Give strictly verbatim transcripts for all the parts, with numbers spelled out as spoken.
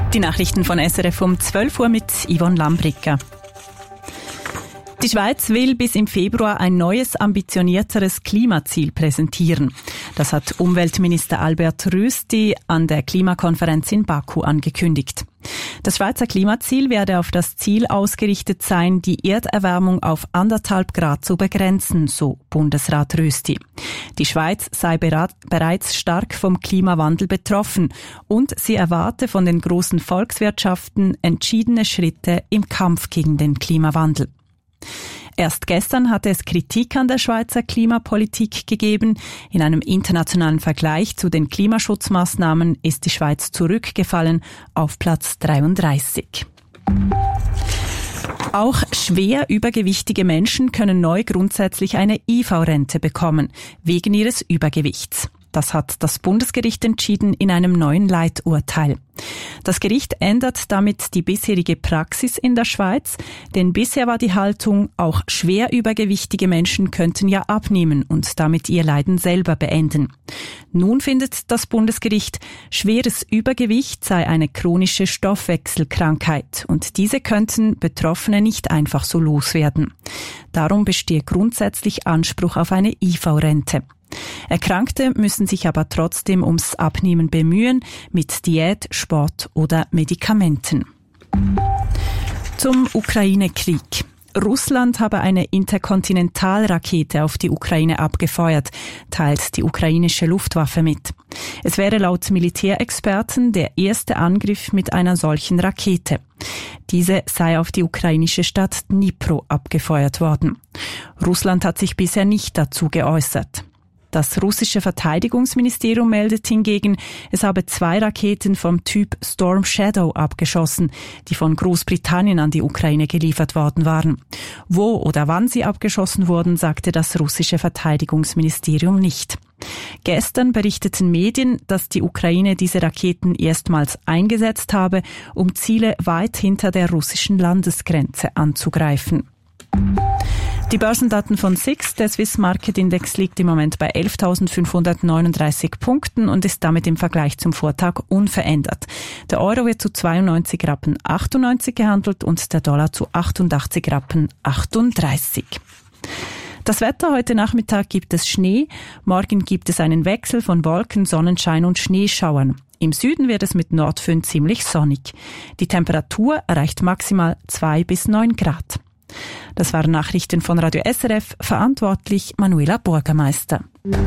Die Nachrichten von S R F um zwölf Uhr mit Yvonne Lambricker. Die Schweiz will bis im Februar ein neues, ambitionierteres Klimaziel präsentieren. Das hat Umweltminister Albert Rösti an der Klimakonferenz in Baku angekündigt. Das Schweizer Klimaziel werde auf das Ziel ausgerichtet sein, die Erderwärmung auf anderthalb Grad zu begrenzen, so Bundesrat Rösti. Die Schweiz sei bereits stark vom Klimawandel betroffen und sie erwarte von den großen Volkswirtschaften entschiedene Schritte im Kampf gegen den Klimawandel. Erst gestern hatte es Kritik an der Schweizer Klimapolitik gegeben. In einem internationalen Vergleich zu den Klimaschutzmaßnahmen ist die Schweiz zurückgefallen auf Platz dreiunddreißig. Auch schwer übergewichtige Menschen können neu grundsätzlich eine I V-Rente bekommen, wegen ihres Übergewichts. Das hat das Bundesgericht entschieden in einem neuen Leiturteil. Das Gericht ändert damit die bisherige Praxis in der Schweiz, denn bisher war die Haltung, auch schwer übergewichtige Menschen könnten ja abnehmen und damit ihr Leiden selber beenden. Nun findet das Bundesgericht, schweres Übergewicht sei eine chronische Stoffwechselkrankheit und diese könnten Betroffene nicht einfach so loswerden. Darum bestehe grundsätzlich Anspruch auf eine I V-Rente. Erkrankte müssen sich aber trotzdem ums Abnehmen bemühen, mit Diät, Sport oder Medikamenten. Zum Ukraine-Krieg. Russland habe eine Interkontinentalrakete auf die Ukraine abgefeuert, teilt die ukrainische Luftwaffe mit. Es wäre laut Militärexperten der erste Angriff mit einer solchen Rakete. Diese sei auf die ukrainische Stadt Dnipro abgefeuert worden. Russland hat sich bisher nicht dazu geäußert. Das russische Verteidigungsministerium meldet hingegen, es habe zwei Raketen vom Typ Storm Shadow abgeschossen, die von Großbritannien an die Ukraine geliefert worden waren. Wo oder wann sie abgeschossen wurden, sagte das russische Verteidigungsministerium nicht. Gestern berichteten Medien, dass die Ukraine diese Raketen erstmals eingesetzt habe, um Ziele weit hinter der russischen Landesgrenze anzugreifen. Die Börsendaten von S I X, der Swiss Market Index, liegt im Moment bei elftausendfünfhundertneununddreißig Punkten und ist damit im Vergleich zum Vortag unverändert. Der Euro wird zu zweiundneunzig Rappen achtundneunzig gehandelt und der Dollar zu achtundachtzig Rappen achtunddreißig. Das Wetter: heute Nachmittag gibt es Schnee, morgen gibt es einen Wechsel von Wolken, Sonnenschein und Schneeschauern. Im Süden wird es mit Nordföhn ziemlich sonnig. Die Temperatur erreicht maximal zwei bis neun Grad. Das waren Nachrichten von Radio S R F, verantwortlich Manuela Bürgermeister.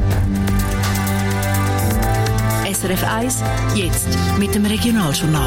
S R F eins, jetzt mit dem Regionaljournal.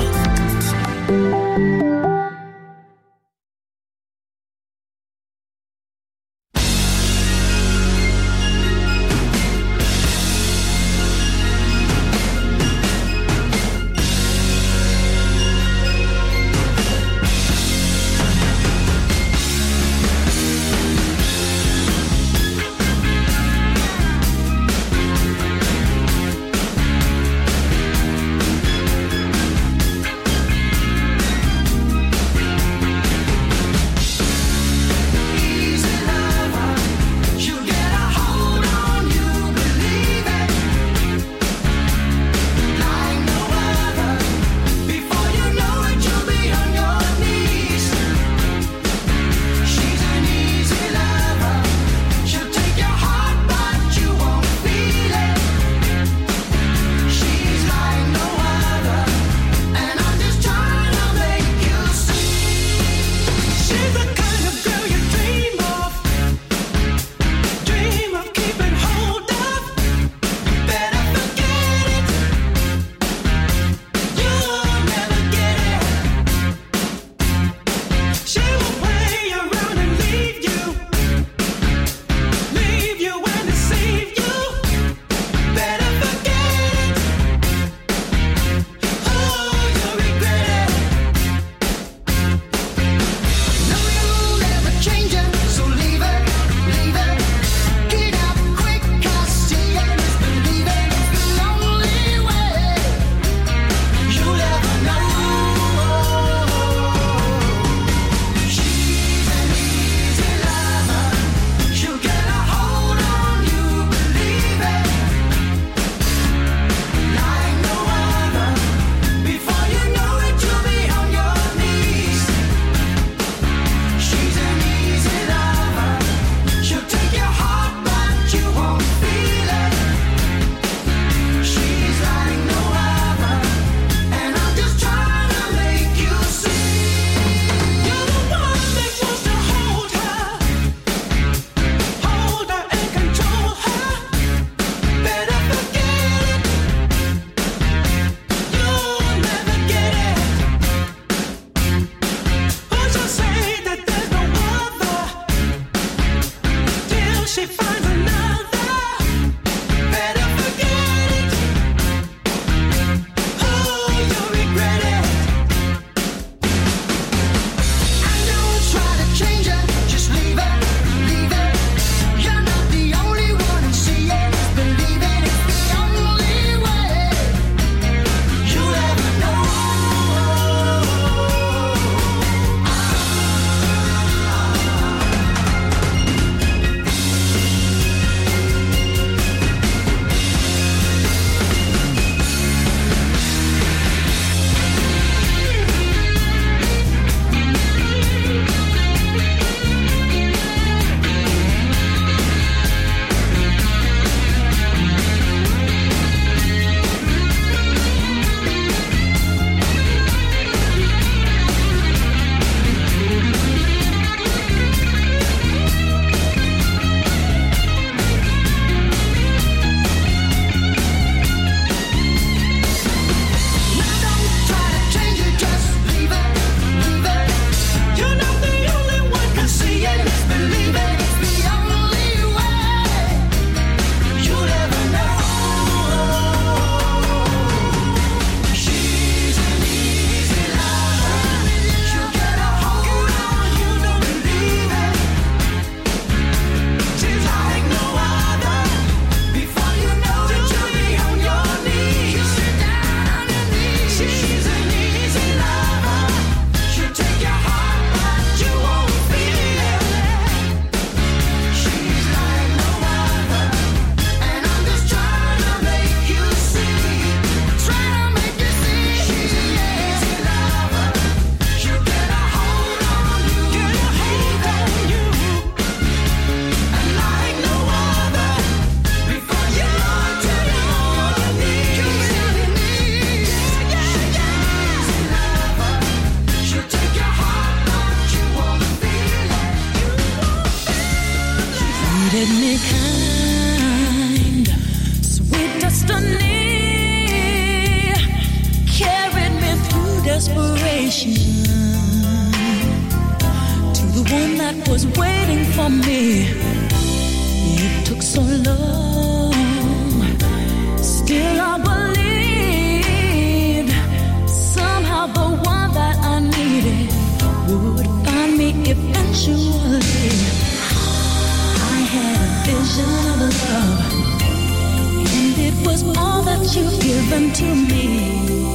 to the one that was waiting for me. It took so long, still I believed somehow the one that I needed would find me eventually. I had a vision of love, and it was all that you've given to me.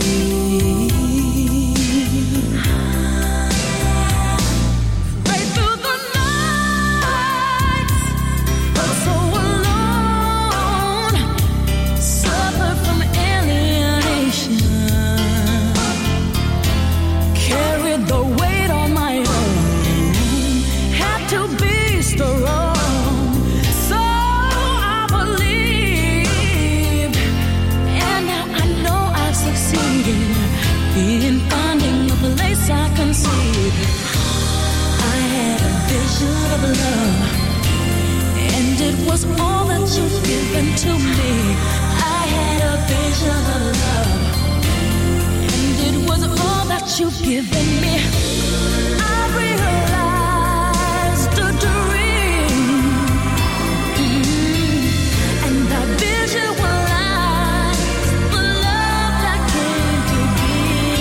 Was all that you've given to me. I had a vision of love, and it was all that you've given me. I realized a dream, mm-hmm. and that visualized the love that came to be.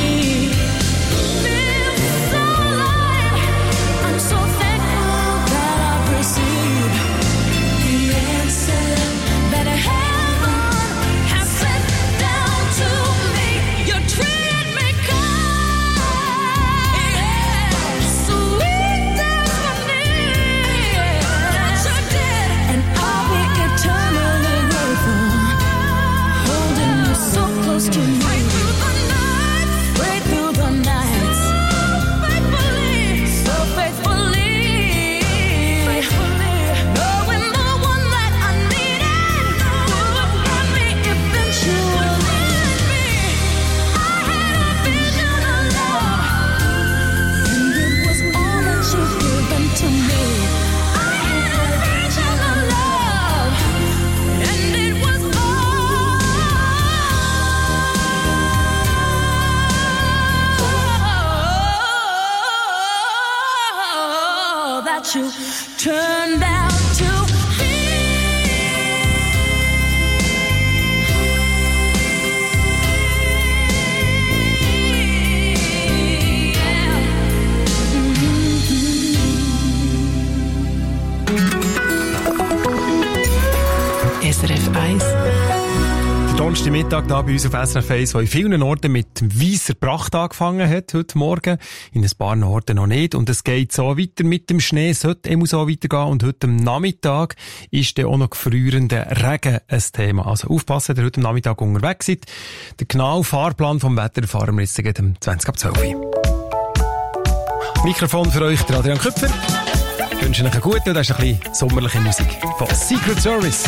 Feels so alive. I'm so thankful that I've received that heaven has sent down to me. You treated me kind, sweet destiny, that you did, and I'll be eternally grateful, holding you so close to me. Right through the night, right through the night, so faithfully, so faithfully, faithfully, knowing the one that I needed would find me eventually. I had a vision of love, and it was all that you've given to me. I had a vision of love, and it was all that you turned out to be. S R F eins. Der Donnerstagmittag hier bei uns auf S R F eins, der in vielen Orten mit weisser Pracht angefangen hat, heute Morgen. In ein paar Orten noch nicht. Und es geht so weiter mit dem Schnee, sollte immer so weitergehen. Und heute am Nachmittag ist dann auch noch gefrierender Regen ein Thema. Also aufpassen, dass ihr heute am Nachmittag unterwegs seid. Den genauen Fahrplan vom Wetter erfahren wir jetzt um zwanzig ab zwölf. Mikrofon für euch, der Adrian Köpfer. Ich wünsche euch einen guten, das ist ein bisschen sommerliche Musik von Secret Service.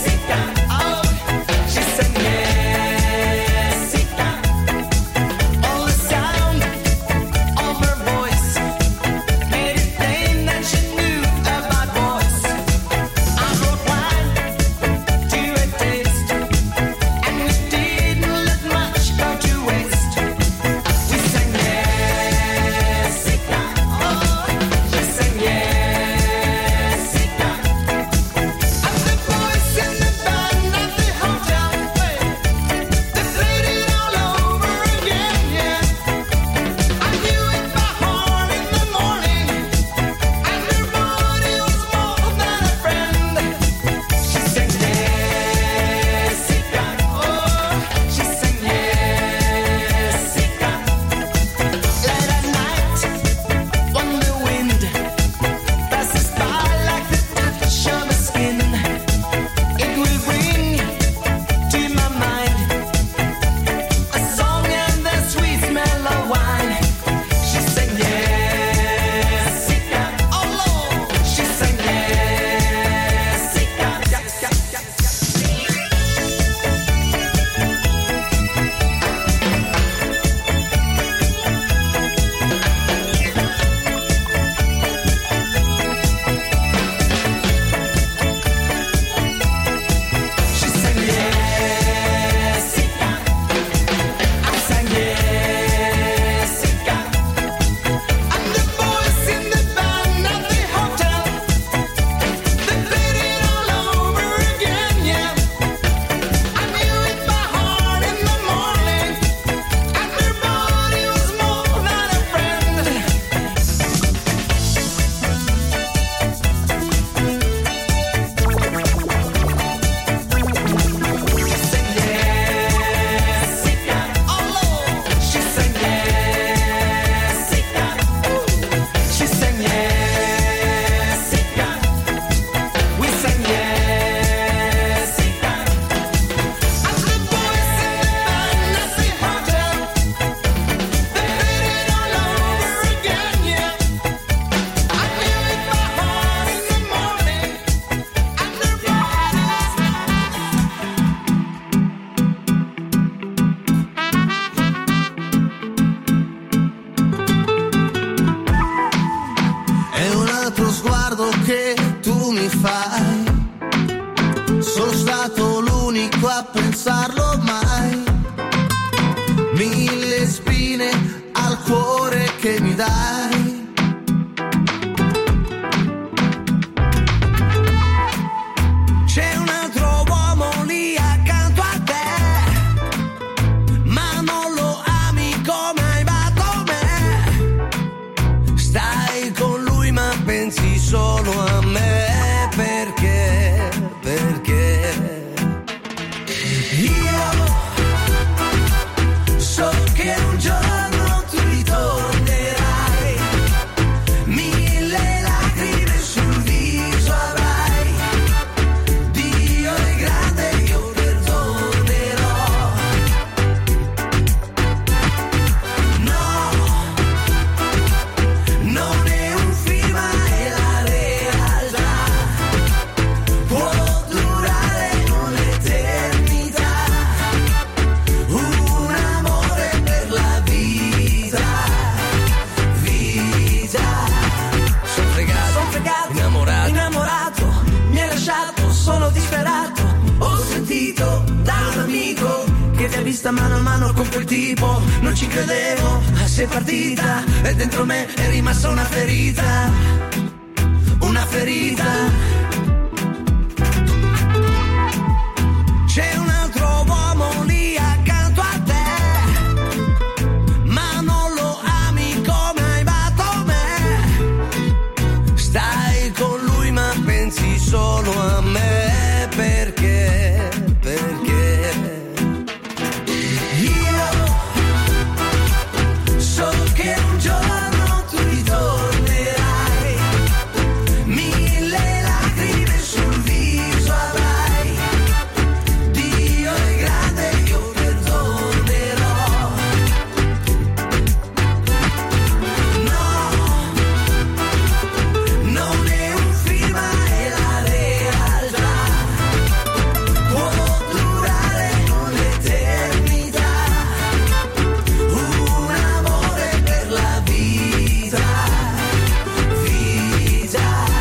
Oh, l'unico a pensarlo mai. Mille spine al cuore che mi dai. C'è un altro uomo lì accanto a te, ma non lo ami come hai amato me. Stai con lui ma pensi solo a me. Perché? Perché? Io so che un giorno tu ritornerai, mille lacrime sul viso avrai. Dio è grande, io perdonerò. No, non è un film ma è la realtà. Può durare con l'eternità. Un amore per la vita, vita. Sono fregato, son fregato, innamorato, innamorato. Mi hai lasciato, sono disperato. Ho sentito da un amico che ti ha vista mano a mano con quel tipo. Non ci credevo, sei partita e dentro me è rimasta una ferita. Una ferita. C'è un altro uomo lì accanto a te, ma non lo ami come hai amato me. Stai con lui ma pensi solo a me. Perché? Perché? Io so che un giorno tu ritornerai, mille lacrime sul viso avrai. Dio è grande, io perdonerò. No, non è un film ma è la realtà. Può durare con l'eternità. Un amore per la vita, vita.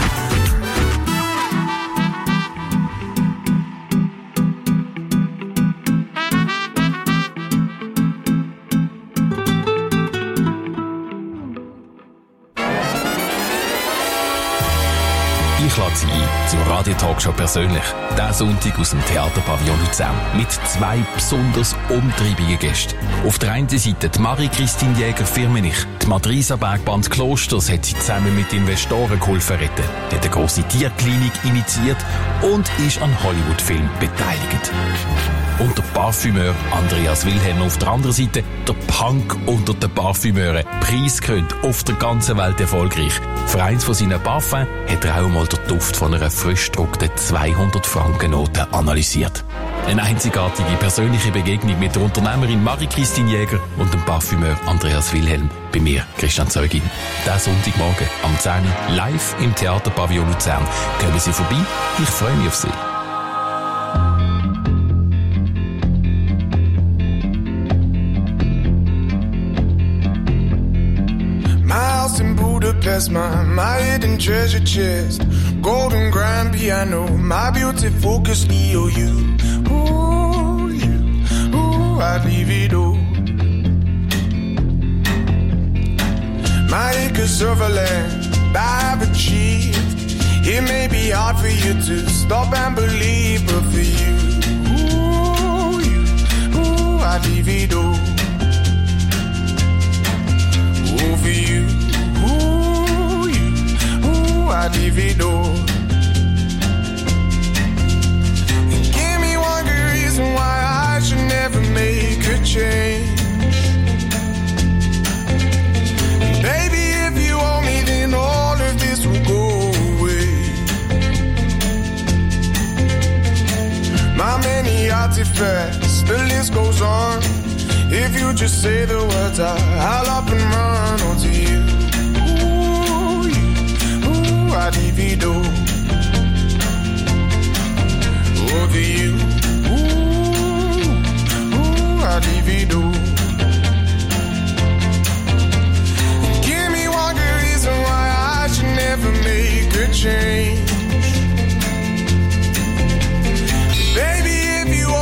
Ich lade Sie ein zur Radio-Talkshow persönlich. Diesen Sonntag aus dem Theaterpavillon Luzern. Mit zwei besonders umtriebigen Gästen. Auf der einen Seite die Marie-Christine Jäger-Firmenich. Die Madrisa Bergband Klosters hat sie zusammen mit Investoren geholfen retten. Die hat eine grosse Tierklinik initiiert und ist an Hollywood-Filmen beteiligt. Und der Parfümeur Andreas Wilhelm auf der anderen Seite, der Punk unter den Parfümeuren, preisgekrönt, auf der ganzen Welt erfolgreich. Für eins von seinen Parfums hat er auch mal den Duft von einer frisch gedruckten zweihundert-Franken-Note analysiert. Eine einzigartige persönliche Begegnung mit der Unternehmerin Marie-Christine Jäger und dem Parfümeur Andreas Wilhelm. Bei mir, Christian Zeugin. Diesen Sonntagmorgen am zehn Uhr live im Theaterpavillon Luzern. Kommen Sie vorbei, ich freue mich auf Sie. In Budapest, my, my hidden treasure chest, golden grand piano, my beauty focus, E O U. Ooh, you, ooh, I'd leave it all. My acres of land I've achieved. It may be hard for you to stop and believe, but for you, ooh, you, ooh, I'd leave it all. Ooh, for you. I'd leave it all. And give me one good reason why I should never make a change. And baby, if you owe me, then all of this will go away. My many artifacts, the list goes on. If you just say the words, I'll up and run onto you. I'd divido over you. Ooh, ooh, I'd divido. Give me one good reason why I should never make a change. Baby, if you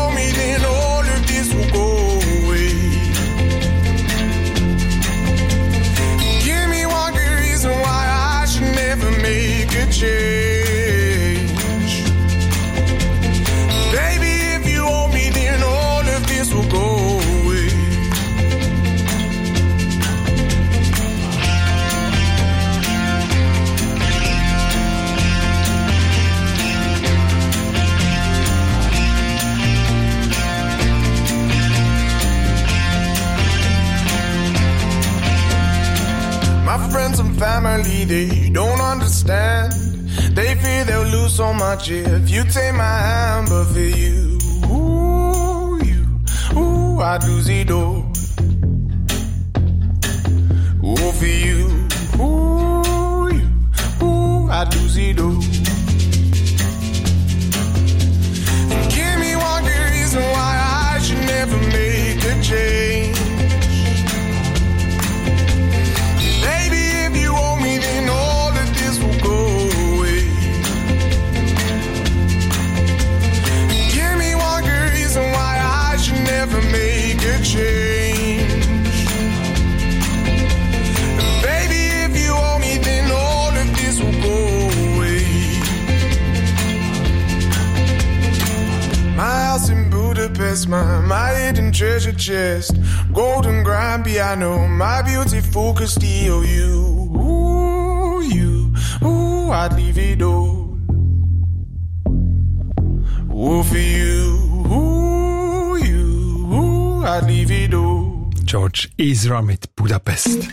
and some family they don't understand. They fear they'll lose so much if you take my hand, but for you, ooh, you, ooh, I'd lose it all. Ooh, for you, ooh, you, ooh, I'd lose it all. And give me one good reason why I should never make a change. Baby, if you owe me, then all of this will go away. Give me one good reason why I should never make a change. Baby, if you owe me, then all of this will go away. My house in Budapest, my, my hidden treasure chest, golden grand piano, my beautiful Castillo. You, ooh, you, ooh, I'd leave it all. Ooh, for you, ooh, you, ooh, I'd leave it all. George Ezra mit Budapest.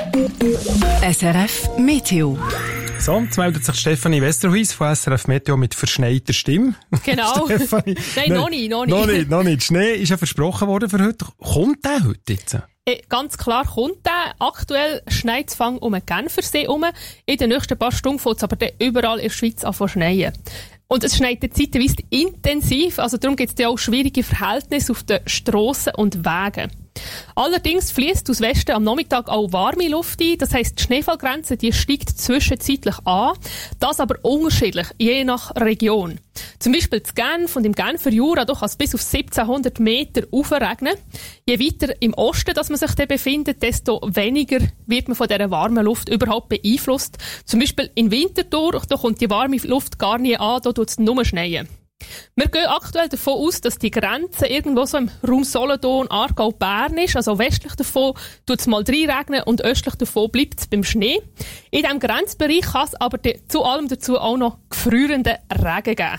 S R F Meteo. So, jetzt meldet sich Stefanie Westerhuis von S R F Meteo mit verschneiter Stimme. Genau. Stefanie. Nein, noch nicht, noch nicht. Noch nicht, noch nicht. Schnee ist ja versprochen worden für heute. Kommt der heute jetzt? Äh, Ganz klar kommt der. Aktuell schneit es um den Genfersee herum. In den nächsten paar Stunden fällt es aber dann überall in der Schweiz an zu schneien. Und es schneit zeitweise intensiv, also darum gibt es dann auch schwierige Verhältnisse auf den Strassen und Wegen. Allerdings fließt aus Westen am Nachmittag auch warme Luft ein, das heisst, die Schneefallgrenze die steigt zwischenzeitlich an, das aber unterschiedlich, je nach Region. Zum Beispiel in Genf und im Genfer Jura kann es bis auf siebzehnhundert Meter aufregnen. Je weiter im Osten dass man sich dann befindet, desto weniger wird man von dieser warmen Luft überhaupt beeinflusst. Zum Beispiel in Winterthur, da kommt die warme Luft gar nie an, da tut es nur schneien. Wir gehen aktuell davon aus, dass die Grenze irgendwo so im Raum Solothurn, Aargau, Bern ist. Also westlich davon tut es mal reinregnen und östlich davon bleibt es beim Schnee. In diesem Grenzbereich kann es aber zu allem dazu auch noch gefrierenden Regen geben.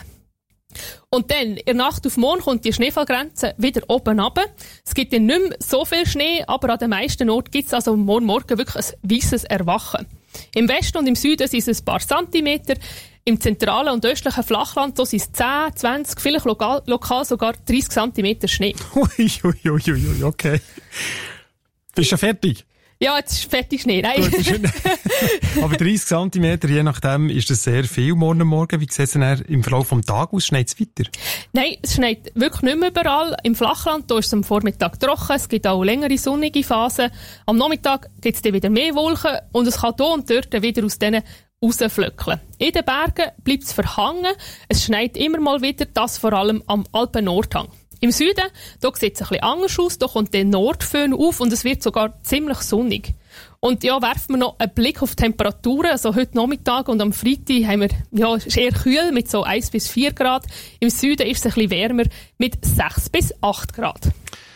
Und dann, in der Nacht auf morgen kommt die Schneefallgrenze wieder oben runter. Es gibt dann nicht mehr so viel Schnee, aber an den meisten Orten gibt es also morgen Morgen wirklich ein weisses Erwachen. Im Westen und im Süden sind es ein paar Zentimeter. Im zentralen und östlichen Flachland sind es zehn, zwanzig, vielleicht lokal, lokal sogar dreißig Zentimeter Schnee. Ui, ui, ui, ui, okay. Bist du schon fertig? Ja, jetzt ist fertig Schnee. Nein. Gut, aber dreißig Zentimeter, je nachdem, ist das sehr viel morgen Morgen. Wie sieht es denn im Verlauf des Tages aus? Schneit es weiter? Nein, es schneit wirklich nicht mehr überall. Im Flachland da ist es am Vormittag trocken. Es gibt auch längere sonnige Phasen. Am Nachmittag gibt es dann wieder mehr Wolken und es kann hier und dort wieder aus diesen rausflöckeln. In den Bergen bleibt es verhangen. Es schneit immer mal wieder, das vor allem am Alpen-Nordhang. Im Süden, da sieht es ein bisschen anders aus, da kommt der Nordföhn auf und es wird sogar ziemlich sonnig. Und ja, werfen wir noch einen Blick auf die Temperaturen. Also heute Nachmittag und am Freitag haben wir, ja, es ist eher kühl mit so eins bis vier Grad. Im Süden ist es ein bisschen wärmer mit sechs bis acht Grad.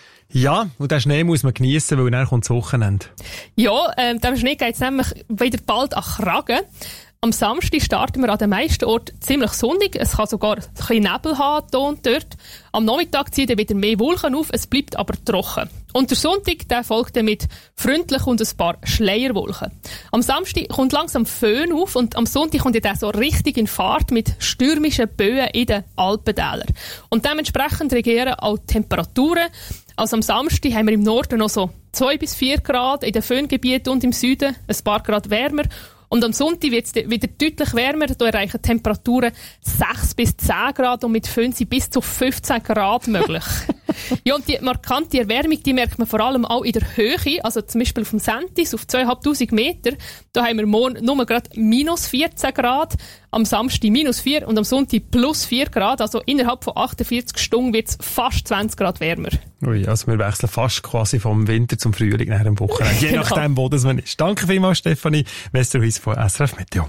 Ja, und den Schnee muss man geniessen, weil dann kommt das Wochenende. Ja, ähm, dem Schnee geht es nämlich wieder bald an Kragen. Am Samstag starten wir an den meisten Orten ziemlich sonnig. Es kann sogar ein bisschen Nebel haben, hier und dort. Am Nachmittag ziehen dann wieder mehr Wolken auf, es bleibt aber trocken. Und der Sonntag, der folgt dann mit freundlich und ein paar Schleierwolken. Am Samstag kommt langsam Föhn auf und am Sonntag kommt dann so richtig in Fahrt mit stürmischen Böen in den Alpentälern. Und dementsprechend regieren auch die Temperaturen. Also am Samstag haben wir im Norden noch so zwei bis vier Grad, in den Föhngebieten und im Süden ein paar Grad wärmer. Und am Sonntag wird es wieder deutlich wärmer. Da erreichen Temperaturen sechs bis zehn Grad und mit Föhn sind bis zu fünfzehn Grad möglich. Ja, und die markante Erwärmung, die merkt man vor allem auch in der Höhe. Also zum Beispiel auf dem Sentis, auf zweitausendfünfhundert Meter. Da haben wir morgen nur gerade minus vierzehn Grad, am Samstag minus vier und am Sonntag plus vier Grad. Also innerhalb von achtundvierzig Stunden wird es fast zwanzig Grad wärmer. Ui, also wir wechseln fast quasi vom Winter zum Frühling nach dem Wochenende. Je Genau. nachdem, wo das man ist. Danke vielmals, Stefanie Westerhuis von S R F Meteo.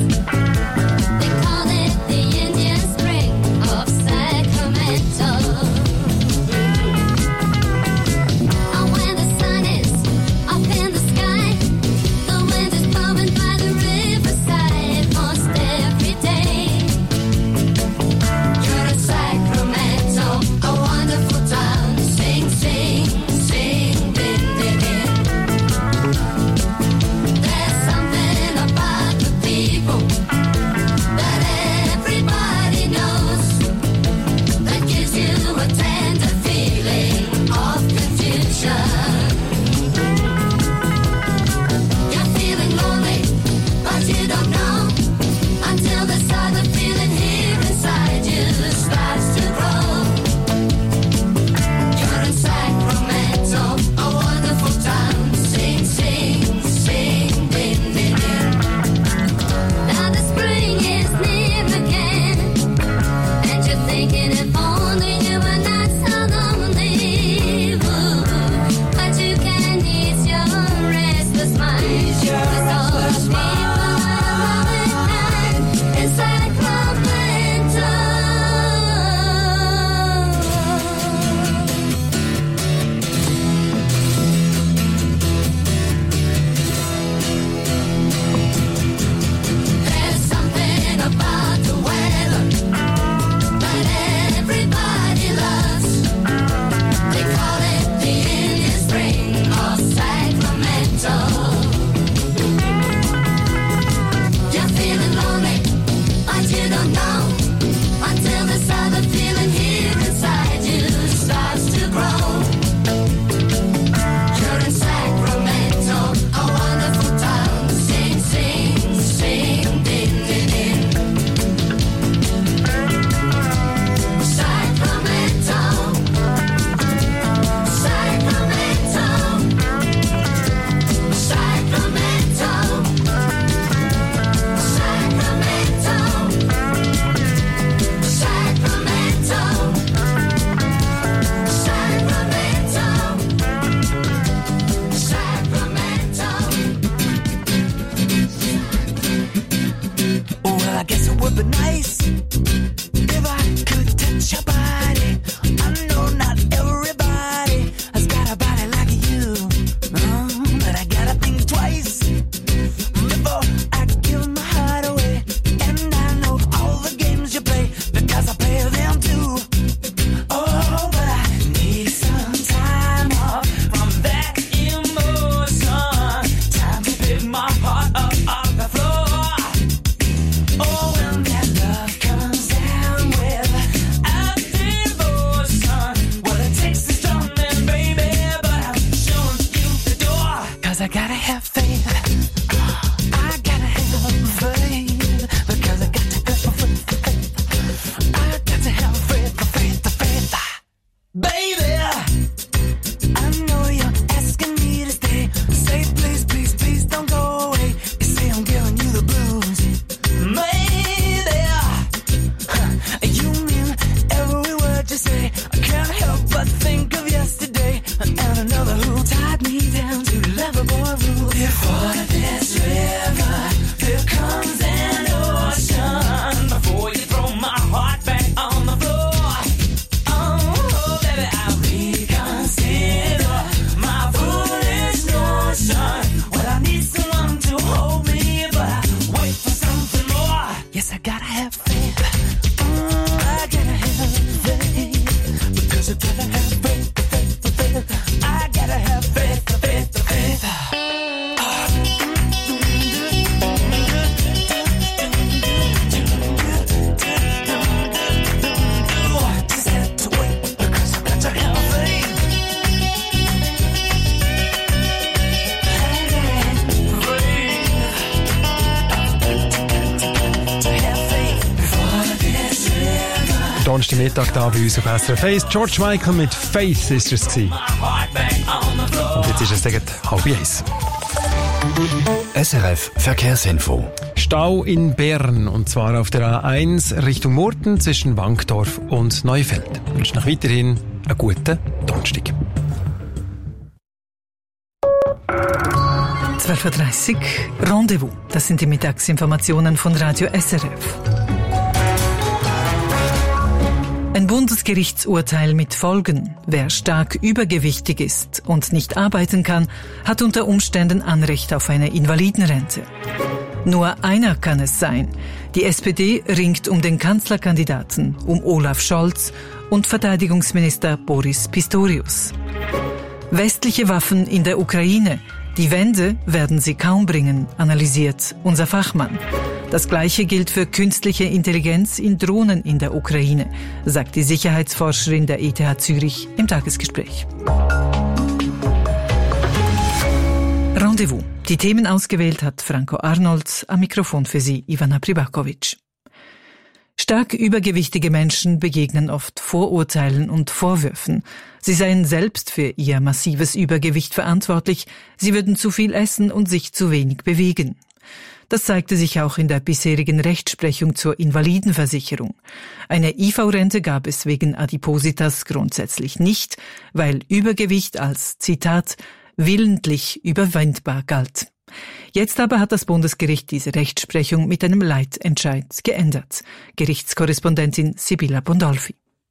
They call it the Indian Spring of Sacramento. Donnerstagmittag da bei uns auf S R F eins. George Michael mit Faith ist es gewesen. Und jetzt ist es gegen halb eins. S R F Verkehrsinfo. Stau in Bern, und zwar auf der A eins Richtung Murten zwischen Wankdorf und Neufeld. Ich wünsche noch weiterhin einen guten Donnerstag. zwölf Uhr dreißig Rendezvous. Das sind die Mittagsinformationen von Radio S R F. Ein Bundesgerichtsurteil mit Folgen. Wer stark übergewichtig ist und nicht arbeiten kann, hat unter Umständen Anrecht auf eine Invalidenrente. Nur einer kann es sein. Die S P D ringt um den Kanzlerkandidaten, um Olaf Scholz und Verteidigungsminister Boris Pistorius. Westliche Waffen in der Ukraine. Die Wende werden sie kaum bringen, analysiert unser Fachmann. Das Gleiche gilt für künstliche Intelligenz in Drohnen in der Ukraine, sagt die Sicherheitsforscherin der E T H Zürich im Tagesgespräch. Rendezvous. Die Themen ausgewählt hat Franco Arnold, am Mikrofon für Sie Ivana Pribakovic. Stark übergewichtige Menschen begegnen oft Vorurteilen und Vorwürfen. Sie seien selbst für ihr massives Übergewicht verantwortlich, sie würden zu viel essen und sich zu wenig bewegen. Das zeigte sich auch in der bisherigen Rechtsprechung zur Invalidenversicherung. Eine I V-Rente gab es wegen Adipositas grundsätzlich nicht, weil Übergewicht als, Zitat, willentlich überwindbar galt. Jetzt aber hat das Bundesgericht diese Rechtsprechung mit einem Leitentscheid geändert. Gerichtskorrespondentin Sibylla Bondolfi.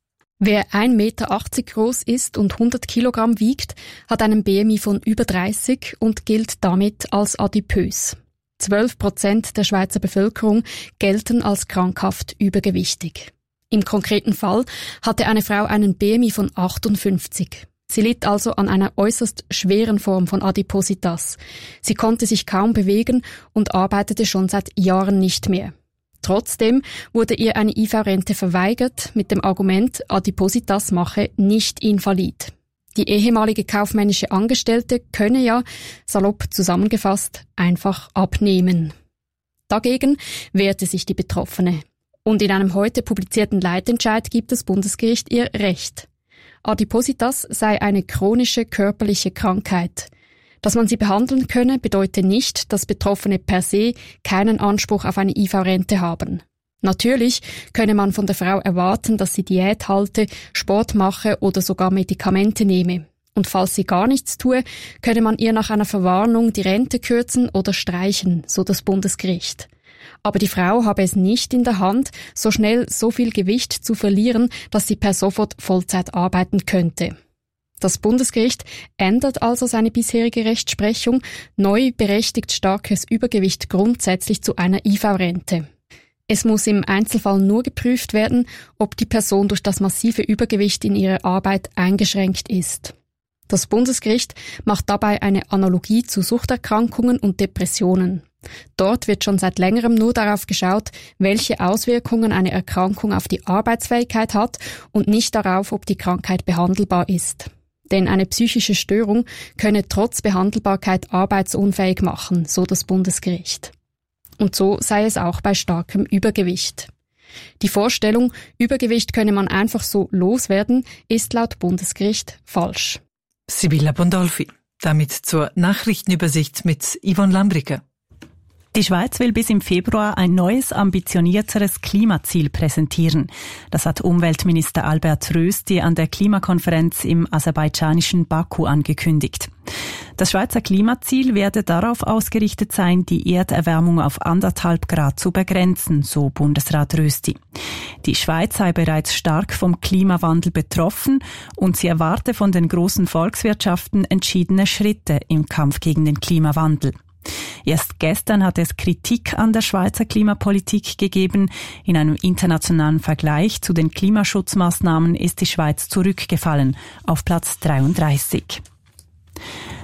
Wer ein Meter achtzig groß ist und hundert Kilogramm wiegt, hat einen B M I von über dreißig und gilt damit als adipös. Zwölf Prozent der Schweizer Bevölkerung gelten als krankhaft übergewichtig. Im konkreten Fall hatte eine Frau einen B M I von achtundfünfzig. Sie litt also an einer äußerst schweren Form von Adipositas. Sie konnte sich kaum bewegen und arbeitete schon seit Jahren nicht mehr. Trotzdem wurde ihr eine I V-Rente verweigert mit dem Argument, Adipositas mache nicht invalid. Die ehemalige kaufmännische Angestellte könne ja, salopp zusammengefasst, einfach abnehmen. Dagegen wehrte sich die Betroffene. Und in einem heute publizierten Leitentscheid gibt das Bundesgericht ihr Recht. Adipositas sei eine chronische körperliche Krankheit. Dass man sie behandeln könne, bedeute nicht, dass Betroffene per se keinen Anspruch auf eine I V-Rente haben. Natürlich könne man von der Frau erwarten, dass sie Diät halte, Sport mache oder sogar Medikamente nehme. Und falls sie gar nichts tue, könne man ihr nach einer Verwarnung die Rente kürzen oder streichen, so das Bundesgericht. Aber die Frau habe es nicht in der Hand, so schnell so viel Gewicht zu verlieren, dass sie per sofort Vollzeit arbeiten könnte. Das Bundesgericht ändert also seine bisherige Rechtsprechung. Neu berechtigt starkes Übergewicht grundsätzlich zu einer I V-Rente. Es muss im Einzelfall nur geprüft werden, ob die Person durch das massive Übergewicht in ihrer Arbeit eingeschränkt ist. Das Bundesgericht macht dabei eine Analogie zu Suchterkrankungen und Depressionen. Dort wird schon seit längerem nur darauf geschaut, welche Auswirkungen eine Erkrankung auf die Arbeitsfähigkeit hat und nicht darauf, ob die Krankheit behandelbar ist. Denn eine psychische Störung könne trotz Behandelbarkeit arbeitsunfähig machen, so das Bundesgericht. Und so sei es auch bei starkem Übergewicht. Die Vorstellung, Übergewicht könne man einfach so loswerden, ist laut Bundesgericht falsch. Sibylla Bondolfi. Damit zur Nachrichtenübersicht mit Yvonne Lambricker. Die Schweiz will bis im Februar ein neues, ambitionierteres Klimaziel präsentieren. Das hat Umweltminister Albert Rösti an der Klimakonferenz im aserbaidschanischen Baku angekündigt. Das Schweizer Klimaziel werde darauf ausgerichtet sein, die Erderwärmung auf anderthalb Grad zu begrenzen, so Bundesrat Rösti. Die Schweiz sei bereits stark vom Klimawandel betroffen und sie erwarte von den großen Volkswirtschaften entschiedene Schritte im Kampf gegen den Klimawandel. Erst gestern hat es Kritik an der Schweizer Klimapolitik gegeben. In einem internationalen Vergleich zu den Klimaschutzmaßnahmen ist die Schweiz zurückgefallen auf Platz dreiunddreißig.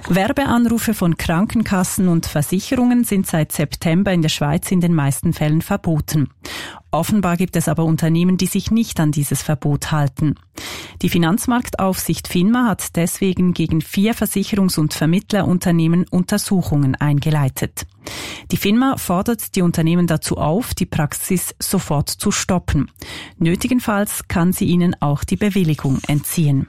Werbeanrufe von Krankenkassen und Versicherungen sind seit September in der Schweiz in den meisten Fällen verboten. Offenbar gibt es aber Unternehmen, die sich nicht an dieses Verbot halten. Die Finanzmarktaufsicht FINMA hat deswegen gegen vier Versicherungs- und Vermittlerunternehmen Untersuchungen eingeleitet. Die FINMA fordert die Unternehmen dazu auf, die Praxis sofort zu stoppen. Nötigenfalls kann sie ihnen auch die Bewilligung entziehen.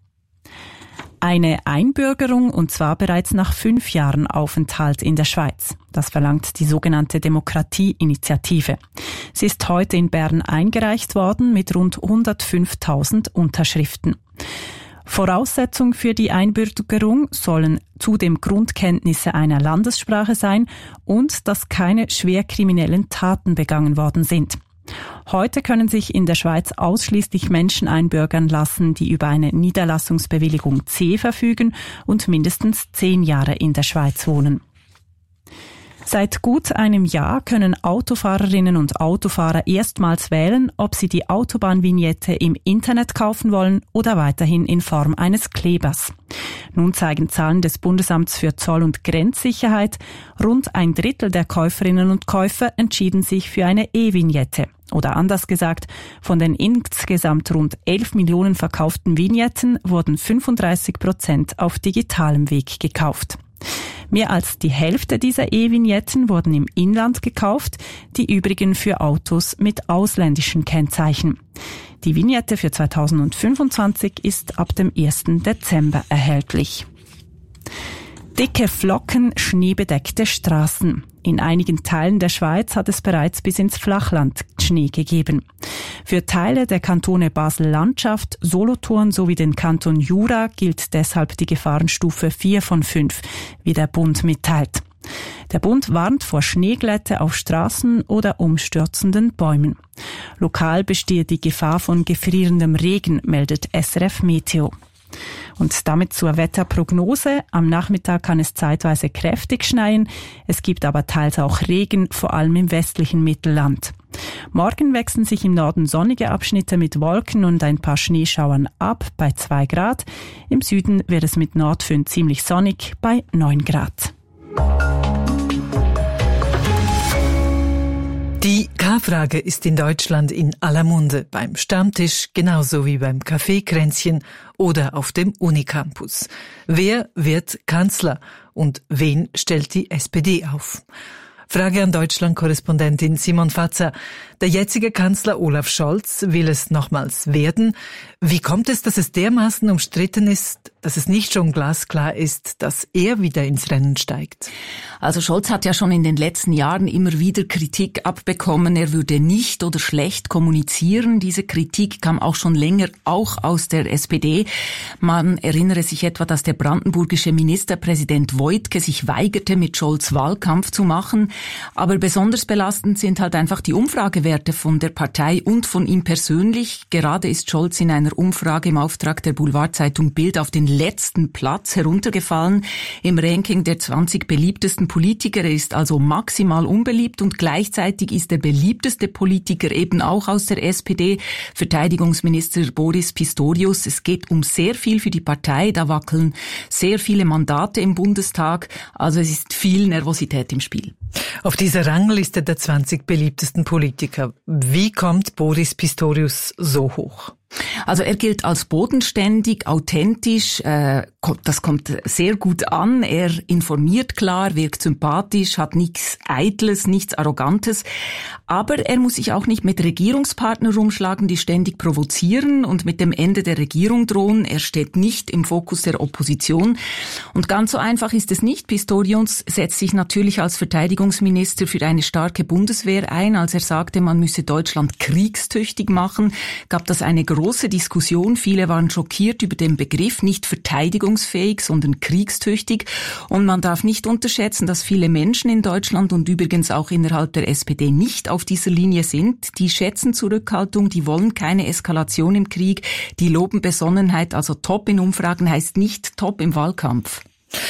Eine Einbürgerung, und zwar bereits nach fünf Jahren Aufenthalt in der Schweiz. Das verlangt die sogenannte Demokratieinitiative. Sie ist heute in Bern eingereicht worden mit rund hundertfünftausend Unterschriften. Voraussetzung für die Einbürgerung sollen zudem Grundkenntnisse einer Landessprache sein und dass keine schwer kriminellen Taten begangen worden sind. Heute können sich in der Schweiz ausschließlich Menschen einbürgern lassen, die über eine Niederlassungsbewilligung C verfügen und mindestens zehn Jahre in der Schweiz wohnen. Seit gut einem Jahr können Autofahrerinnen und Autofahrer erstmals wählen, ob sie die Autobahnvignette im Internet kaufen wollen oder weiterhin in Form eines Klebers. Nun zeigen Zahlen des Bundesamts für Zoll- und Grenzsicherheit, rund ein Drittel der Käuferinnen und Käufer entschieden sich für eine E-Vignette. Oder anders gesagt, von den insgesamt rund elf Millionen verkauften Vignetten wurden fünfunddreißig Prozent auf digitalem Weg gekauft. Mehr als die Hälfte dieser E-Vignetten wurden im Inland gekauft, die übrigen für Autos mit ausländischen Kennzeichen. Die Vignette für zweitausendfünfundzwanzig ist ab dem ersten Dezember erhältlich. Dicke Flocken, schneebedeckte Straßen. In einigen Teilen der Schweiz hat es bereits bis ins Flachland Schnee gegeben. Für Teile der Kantone Basel-Landschaft, Solothurn sowie den Kanton Jura gilt deshalb die Gefahrenstufe vier von fünf, wie der Bund mitteilt. Der Bund warnt vor Schneeglätte auf Straßen oder umstürzenden Bäumen. Lokal bestehe die Gefahr von gefrierendem Regen, meldet S R F Meteo. Und damit zur Wetterprognose. Am Nachmittag kann es zeitweise kräftig schneien. Es gibt aber teils auch Regen, vor allem im westlichen Mittelland. Morgen wechseln sich im Norden sonnige Abschnitte mit Wolken und ein paar Schneeschauern ab bei zwei Grad. Im Süden wird es mit Nordföhn ziemlich sonnig bei neun Grad. Die K-Frage ist in Deutschland in aller Munde, beim Stammtisch genauso wie beim Kaffeekränzchen oder auf dem Unicampus. Wer wird Kanzler und wen stellt die S P D auf? Frage an Deutschland-Korrespondentin Simon Fatzer. Der jetzige Kanzler Olaf Scholz will es nochmals werden. Wie kommt es, dass es dermaßen umstritten ist, dass es nicht schon glasklar ist, dass er wieder ins Rennen steigt? Also Scholz hat ja schon in den letzten Jahren immer wieder Kritik abbekommen, er würde nicht oder schlecht kommunizieren. Diese Kritik kam auch schon länger, auch aus der S P D. Man erinnere sich etwa, dass der brandenburgische Ministerpräsident Woidke sich weigerte, mit Scholz Wahlkampf zu machen. Aber besonders belastend sind halt einfach die Umfragewerte von der Partei und von ihm persönlich. Gerade ist Scholz in einer Umfrage im Auftrag der Boulevardzeitung Bild auf den letzten Platz heruntergefallen im Ranking der zwanzig beliebtesten Politiker. Er ist also maximal unbeliebt und gleichzeitig ist der beliebteste Politiker eben auch aus der S P D, Verteidigungsminister Boris Pistorius. Es geht um sehr viel für die Partei, da wackeln sehr viele Mandate im Bundestag, also es ist viel Nervosität im Spiel. Auf dieser Rangliste der zwanzig beliebtesten Politiker, wie kommt Boris Pistorius so hoch? Also er gilt als bodenständig, authentisch, äh, das kommt sehr gut an. Er informiert klar, wirkt sympathisch, hat nichts Eitles, nichts Arrogantes. Aber er muss sich auch nicht mit Regierungspartnern rumschlagen, die ständig provozieren und mit dem Ende der Regierung drohen. Er steht nicht im Fokus der Opposition. Und ganz so einfach ist es nicht. Pistorius setzt sich natürlich als Verteidigungsminister für eine starke Bundeswehr ein. Als er sagte, man müsse Deutschland kriegstüchtig machen, gab das eine große Diskussion. Viele waren schockiert über den Begriff, nicht verteidigungsfähig, sondern kriegstüchtig. Und man darf nicht unterschätzen, dass viele Menschen in Deutschland und übrigens auch innerhalb der S P D nicht auf dieser Linie sind. Die schätzen Zurückhaltung, die wollen keine Eskalation im Krieg, die loben Besonnenheit. Also top in Umfragen heißt nicht top im Wahlkampf.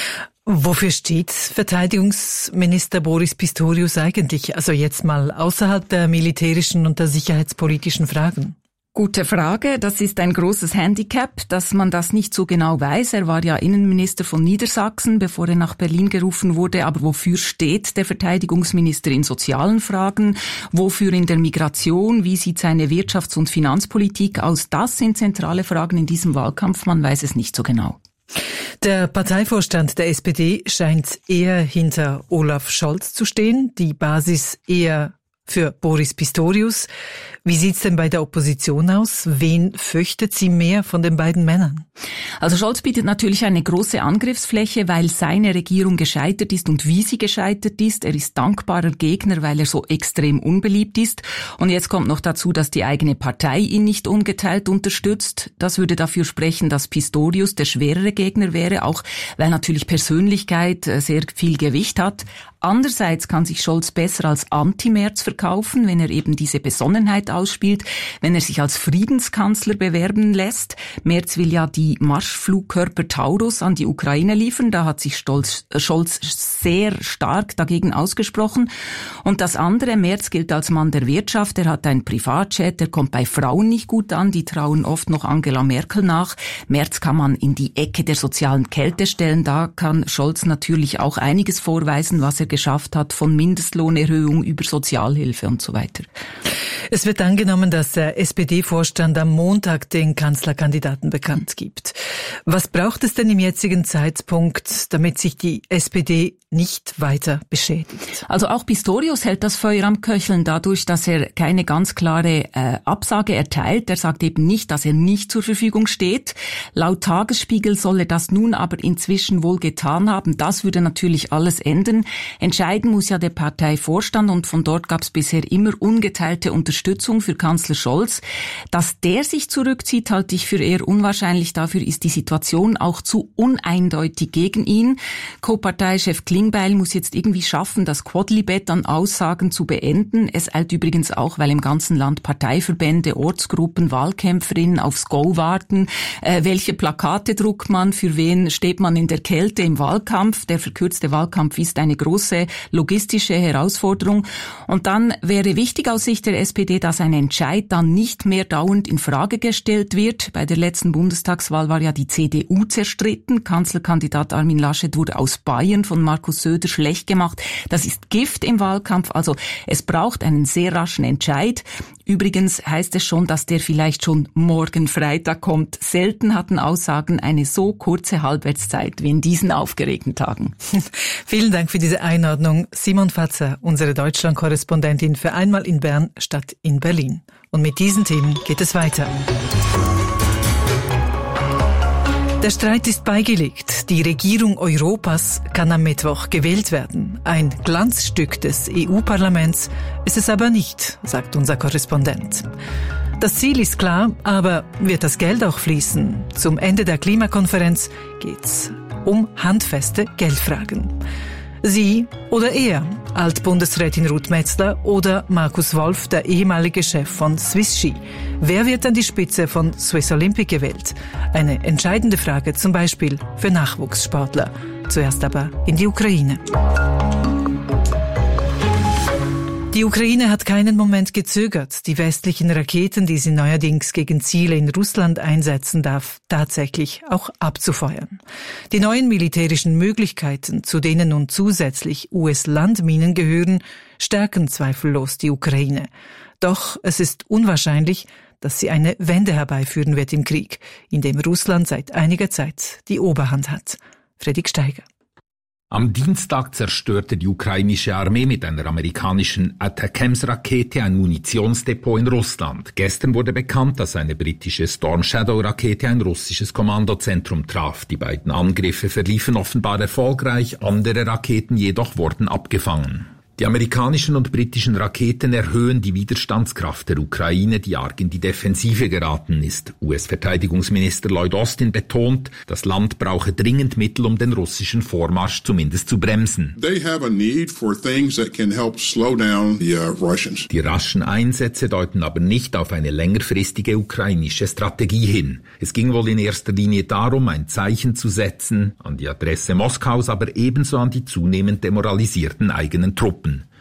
Wofür steht Verteidigungsminister Boris Pistorius eigentlich? Also jetzt mal außerhalb der militärischen und der sicherheitspolitischen Fragen. Gute Frage. Das ist ein großes Handicap, dass man das nicht so genau weiß. Er war ja Innenminister von Niedersachsen, bevor er nach Berlin gerufen wurde. Aber wofür steht der Verteidigungsminister in sozialen Fragen? Wofür in der Migration? Wie sieht seine Wirtschafts- und Finanzpolitik aus? Das sind zentrale Fragen in diesem Wahlkampf. Man weiß es nicht so genau. Der Parteivorstand der S P D scheint eher hinter Olaf Scholz zu stehen, die Basis eher für Boris Pistorius. Wie sieht's denn bei der Opposition aus? Wen fürchtet sie mehr von den beiden Männern? Also Scholz bietet natürlich eine große Angriffsfläche, weil seine Regierung gescheitert ist und wie sie gescheitert ist. Er ist dankbarer Gegner, weil er so extrem unbeliebt ist. Und jetzt kommt noch dazu, dass die eigene Partei ihn nicht ungeteilt unterstützt. Das würde dafür sprechen, dass Pistorius der schwerere Gegner wäre, auch weil natürlich Persönlichkeit sehr viel Gewicht hat. Andererseits kann sich Scholz besser als Anti-Merz verkaufen, wenn er eben diese Besonnenheit ausspielt, wenn er sich als Friedenskanzler bewerben lässt. Merz will ja die Marschflugkörper Taurus an die Ukraine liefern. Da hat sich Scholz, äh, Scholz sehr stark dagegen ausgesprochen. Und das andere, Merz gilt als Mann der Wirtschaft. Er hat ein Privatjet, er kommt bei Frauen nicht gut an. Die trauen oft noch Angela Merkel nach. Merz kann man in die Ecke der sozialen Kälte stellen. Da kann Scholz natürlich auch einiges vorweisen, was er geschafft hat, von Mindestlohnerhöhung über Sozialhilfe und so weiter. Es wird angenommen, dass der S P D-Vorstand am Montag den Kanzlerkandidaten bekannt gibt. Was braucht es denn im jetzigen Zeitpunkt, damit sich die S P D nicht weiter beschädigt? Also auch Pistorius hält das Feuer am Köcheln dadurch, dass er keine ganz klare äh, Absage erteilt. Er sagt eben nicht, dass er nicht zur Verfügung steht. Laut Tagesspiegel soll er das nun aber inzwischen wohl getan haben. Das würde natürlich alles ändern. Entscheiden muss ja der Parteivorstand und von dort gab es bisher immer ungeteilte Unterstützung für Kanzler Scholz. Dass der sich zurückzieht, halte ich für eher unwahrscheinlich. Dafür ist die Situation auch zu uneindeutig gegen ihn. Co-Parteichef Klingbeil muss jetzt irgendwie schaffen, das Quodlibet an Aussagen zu beenden. Es eilt übrigens auch, weil im ganzen Land Parteiverbände, Ortsgruppen, Wahlkämpferinnen aufs Go warten. Äh, welche Plakate druckt man? Für wen steht man in der Kälte im Wahlkampf? Der verkürzte Wahlkampf ist eine große logistische Herausforderung. Und dann wäre wichtig aus Sicht der S P D, dass ein Entscheid dann nicht mehr dauernd in Frage gestellt wird. Bei der letzten Bundestagswahl war ja die C D U zerstritten. Kanzlerkandidat Armin Laschet wurde aus Bayern von Markus Söder schlecht gemacht. Das ist Gift im Wahlkampf. Also es braucht einen sehr raschen Entscheid. Übrigens heißt es schon, dass der vielleicht schon morgen Freitag kommt. Selten hatten Aussagen eine so kurze Halbwertszeit wie in diesen aufgeregten Tagen. Vielen Dank für diese Einordnung. Simon Fatzer, unsere Deutschland-Korrespondentin für Einmal in Bern statt in Berlin. Und mit diesen Themen geht es weiter. Der Streit ist beigelegt. Die Regierung Europas kann am Mittwoch gewählt werden. Ein Glanzstück des E U-Parlaments ist es aber nicht, sagt unser Korrespondent. Das Ziel ist klar, aber wird das Geld auch fließen? Zum Ende der Klimakonferenz geht's um handfeste Geldfragen. Sie oder er, Altbundesrätin Ruth Metzler oder Markus Wolf, der ehemalige Chef von Swiss Ski. Wer wird an die Spitze von Swiss Olympic gewählt? Eine entscheidende Frage zum Beispiel für Nachwuchssportler. Zuerst aber in die Ukraine. Die Ukraine hat keinen Moment gezögert, die westlichen Raketen, die sie neuerdings gegen Ziele in Russland einsetzen darf, tatsächlich auch abzufeuern. Die neuen militärischen Möglichkeiten, zu denen nun zusätzlich U S-Landminen gehören, stärken zweifellos die Ukraine. Doch es ist unwahrscheinlich, dass sie eine Wende herbeiführen wird im Krieg, in dem Russland seit einiger Zeit die Oberhand hat. Fredrik Steiger. Am Dienstag zerstörte die ukrainische Armee mit einer amerikanischen Atacams-Rakete ein Munitionsdepot in Russland. Gestern wurde bekannt, dass eine britische Storm Shadow-Rakete ein russisches Kommandozentrum traf. Die beiden Angriffe verliefen offenbar erfolgreich, andere Raketen jedoch wurden abgefangen. Die amerikanischen und britischen Raketen erhöhen die Widerstandskraft der Ukraine, die arg in die Defensive geraten ist. U S-Verteidigungsminister Lloyd Austin betont, das Land brauche dringend Mittel, um den russischen Vormarsch zumindest zu bremsen. They have a need for things that can help slow down the uh, Russians. Die raschen Einsätze deuten aber nicht auf eine längerfristige ukrainische Strategie hin. Es ging wohl in erster Linie darum, ein Zeichen zu setzen, an die Adresse Moskaus, aber ebenso an die zunehmend demoralisierten eigenen Truppen.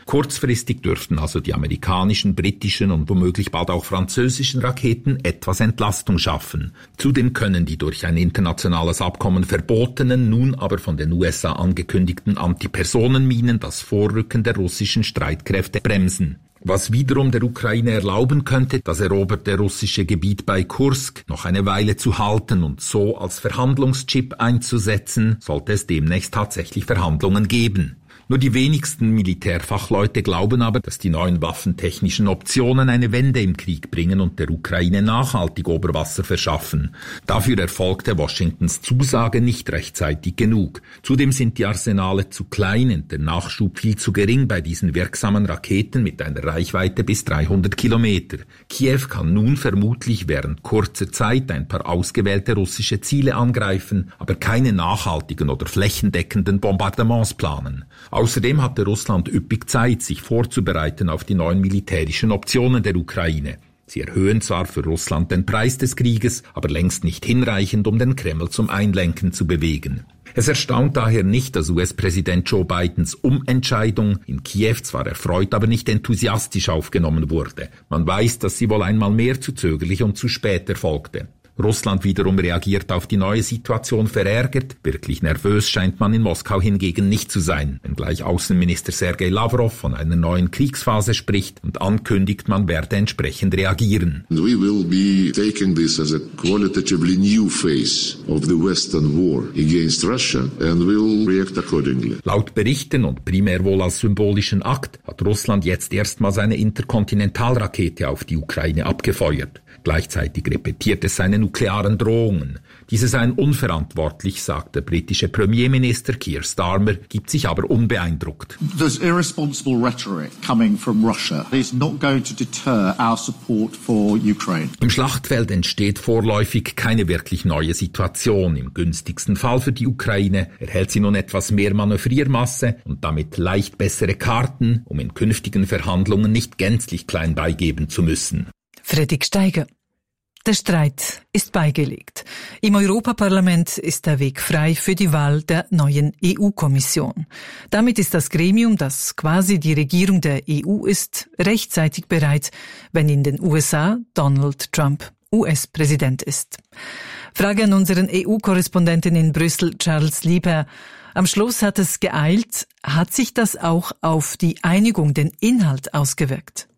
Kurzfristig dürften also die amerikanischen, britischen und womöglich bald auch französischen Raketen etwas Entlastung schaffen. Zudem können die durch ein internationales Abkommen verbotenen, nun aber von den U S A angekündigten Antipersonenminen das Vorrücken der russischen Streitkräfte bremsen. Was wiederum der Ukraine erlauben könnte, das eroberte russische Gebiet bei Kursk noch eine Weile zu halten und so als Verhandlungschip einzusetzen, sollte es demnächst tatsächlich Verhandlungen geben. Nur die wenigsten Militärfachleute glauben aber, dass die neuen waffentechnischen Optionen eine Wende im Krieg bringen und der Ukraine nachhaltig Oberwasser verschaffen. Dafür erfolgte Washingtons Zusage nicht rechtzeitig genug. Zudem sind die Arsenale zu klein und der Nachschub viel zu gering bei diesen wirksamen Raketen mit einer Reichweite bis dreihundert Kilometer. Kiew kann nun vermutlich während kurzer Zeit ein paar ausgewählte russische Ziele angreifen, aber keine nachhaltigen oder flächendeckenden Bombardements planen. Außerdem hatte Russland üppig Zeit, sich vorzubereiten auf die neuen militärischen Optionen der Ukraine. Sie erhöhen zwar für Russland den Preis des Krieges, aber längst nicht hinreichend, um den Kreml zum Einlenken zu bewegen. Es erstaunt daher nicht, dass U S-Präsident Joe Bidens Umentscheidung in Kiew zwar erfreut, aber nicht enthusiastisch aufgenommen wurde. Man weiß, dass sie wohl einmal mehr zu zögerlich und zu spät erfolgte. Russland wiederum reagiert auf die neue Situation verärgert. Wirklich nervös scheint man in Moskau hingegen nicht zu sein, wenngleich Außenminister Sergei Lavrov von einer neuen Kriegsphase spricht und ankündigt, man werde entsprechend reagieren. We will be taking this as a qualitatively new phase of the Western war against Russia and will react accordingly. Laut Berichten und primär wohl als symbolischen Akt hat Russland jetzt erstmals eine Interkontinentalrakete auf die Ukraine abgefeuert. Gleichzeitig repetiert es seine nuklearen Drohungen. Diese seien unverantwortlich, sagt der britische Premierminister Keir Starmer, gibt sich aber unbeeindruckt. There's irresponsible rhetoric coming from Russia. It's not going to deter our support for Ukraine. Im Schlachtfeld entsteht vorläufig keine wirklich neue Situation. Im günstigsten Fall für die Ukraine erhält sie nun etwas mehr Manövriermasse und damit leicht bessere Karten, um in künftigen Verhandlungen nicht gänzlich klein beigeben zu müssen. Fredrik Steiger. Der Streit ist beigelegt. Im Europaparlament ist der Weg frei für die Wahl der neuen E U-Kommission. Damit ist das Gremium, das quasi die Regierung der E U ist, rechtzeitig bereit, wenn in den U S A Donald Trump U S-Präsident ist. Frage an unseren E U-Korrespondenten in Brüssel, Charles Lieber. Am Schluss hat es geeilt. Hat sich das auch auf die Einigung, den Inhalt ausgewirkt?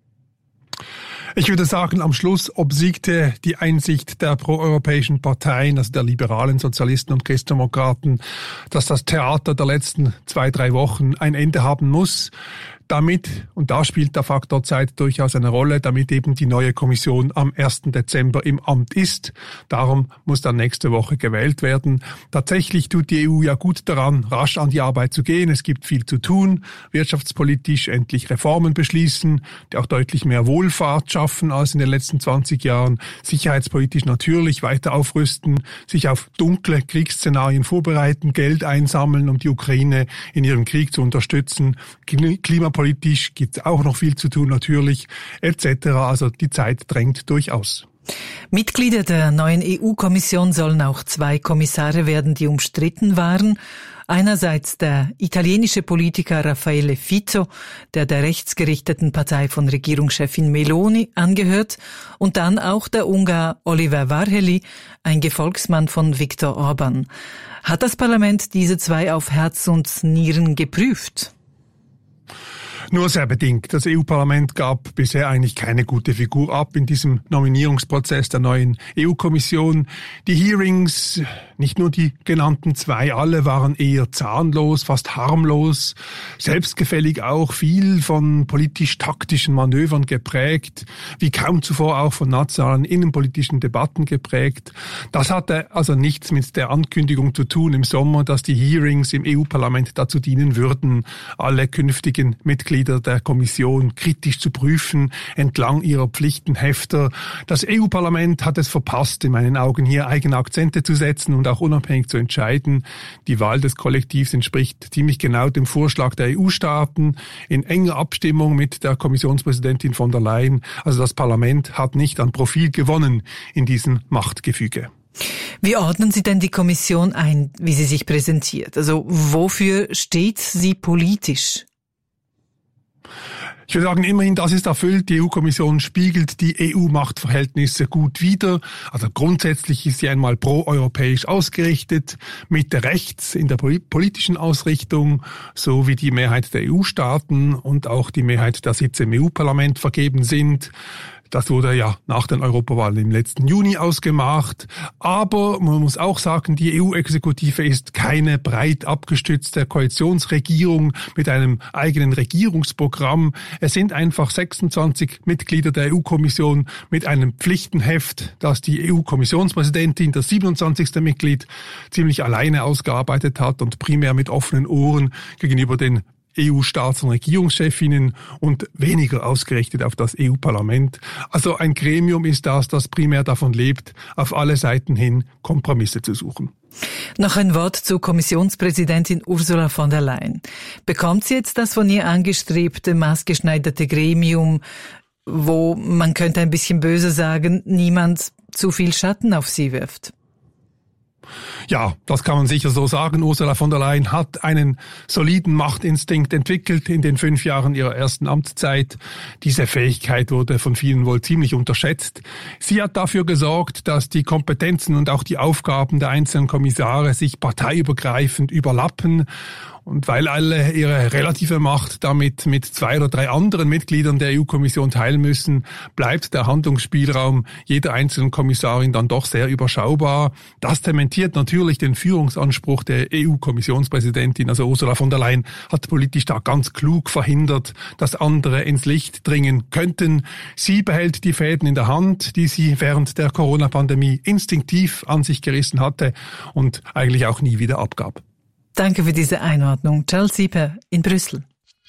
Ich würde sagen, am Schluss obsiegte die Einsicht der proeuropäischen Parteien, also der Liberalen, Sozialisten und Christdemokraten, dass das Theater der letzten zwei, drei Wochen ein Ende haben muss. Damit, und da spielt der Faktor Zeit durchaus eine Rolle, damit eben die neue Kommission am ersten Dezember im Amt ist. Darum muss dann nächste Woche gewählt werden. Tatsächlich tut die E U ja gut daran, rasch an die Arbeit zu gehen. Es gibt viel zu tun. Wirtschaftspolitisch endlich Reformen beschließen, die auch deutlich mehr Wohlfahrt schaffen als in den letzten zwanzig Jahren. Sicherheitspolitisch natürlich weiter aufrüsten, sich auf dunkle Kriegsszenarien vorbereiten, Geld einsammeln, um die Ukraine in ihrem Krieg zu unterstützen. Klimapolitisch Politisch gibt es auch noch viel zu tun, natürlich, et cetera. Also die Zeit drängt durchaus. Mitglieder der neuen E U-Kommission sollen auch zwei Kommissare werden, die umstritten waren. Einerseits der italienische Politiker Raffaele Fitto, der der rechtsgerichteten Partei von Regierungschefin Meloni angehört, und dann auch der Ungar Oliver Várhelyi, ein Gefolgsmann von Viktor Orban. Hat das Parlament diese zwei auf Herz und Nieren geprüft? Nur sehr bedingt. Das E U-Parlament gab bisher eigentlich keine gute Figur ab in diesem Nominierungsprozess der neuen E U-Kommission. Die Hearings, nicht nur die genannten zwei, alle waren eher zahnlos, fast harmlos, selbstgefällig auch, viel von politisch-taktischen Manövern geprägt, wie kaum zuvor auch von nationalen innenpolitischen Debatten geprägt. Das hatte also nichts mit der Ankündigung zu tun im Sommer, dass die Hearings im E U-Parlament dazu dienen würden, alle künftigen Mitglieder der Kommission kritisch zu prüfen, entlang ihrer Pflichtenhefter. Das E U-Parlament hat es verpasst, in meinen Augen hier eigene Akzente zu setzen und auch unabhängig zu entscheiden. Die Wahl des Kollektivs entspricht ziemlich genau dem Vorschlag der E U-Staaten, in enger Abstimmung mit der Kommissionspräsidentin von der Leyen. Also das Parlament hat nicht an Profil gewonnen in diesem Machtgefüge. Wie ordnen Sie denn die Kommission ein, wie sie sich präsentiert? Also wofür steht sie politisch? Ich würde sagen, immerhin, das ist erfüllt. Die E U-Kommission spiegelt die E U-Machtverhältnisse gut wider. Also grundsätzlich ist sie einmal pro-europäisch ausgerichtet, Mitte rechts in der politischen Ausrichtung, so wie die Mehrheit der E U-Staaten und auch die Mehrheit der Sitze im E U-Parlament vergeben sind. Das wurde ja nach den Europawahlen im letzten Juni ausgemacht. Aber man muss auch sagen, die E U-Exekutive ist keine breit abgestützte Koalitionsregierung mit einem eigenen Regierungsprogramm. Es sind einfach sechsundzwanzig Mitglieder der E U-Kommission mit einem Pflichtenheft, das die E U-Kommissionspräsidentin, das siebenundzwanzigste Mitglied, ziemlich alleine ausgearbeitet hat und primär mit offenen Ohren gegenüber den E U-Staats- und Regierungschefinnen und weniger ausgerichtet auf das E U-Parlament. Also ein Gremium ist das, das primär davon lebt, auf alle Seiten hin Kompromisse zu suchen. Noch ein Wort zu Kommissionspräsidentin Ursula von der Leyen. Bekommt sie jetzt das von ihr angestrebte, maßgeschneiderte Gremium, wo, man könnte ein bisschen böse sagen, niemand zu viel Schatten auf sie wirft? Ja, das kann man sicher so sagen. Ursula von der Leyen hat einen soliden Machtinstinkt entwickelt in den fünf Jahren ihrer ersten Amtszeit. Diese Fähigkeit wurde von vielen wohl ziemlich unterschätzt. Sie hat dafür gesorgt, dass die Kompetenzen und auch die Aufgaben der einzelnen Kommissare sich parteiübergreifend überlappen. Und weil alle ihre relative Macht damit mit zwei oder drei anderen Mitgliedern der E U-Kommission teilen müssen, bleibt der Handlungsspielraum jeder einzelnen Kommissarin dann doch sehr überschaubar. Das dementiert natürlich den Führungsanspruch der E U-Kommissionspräsidentin. Also Ursula von der Leyen hat politisch da ganz klug verhindert, dass andere ins Licht dringen könnten. Sie behält die Fäden in der Hand, die sie während der Corona-Pandemie instinktiv an sich gerissen hatte und eigentlich auch nie wieder abgab. Danke für diese Einordnung. Charles Sieper in Brüssel.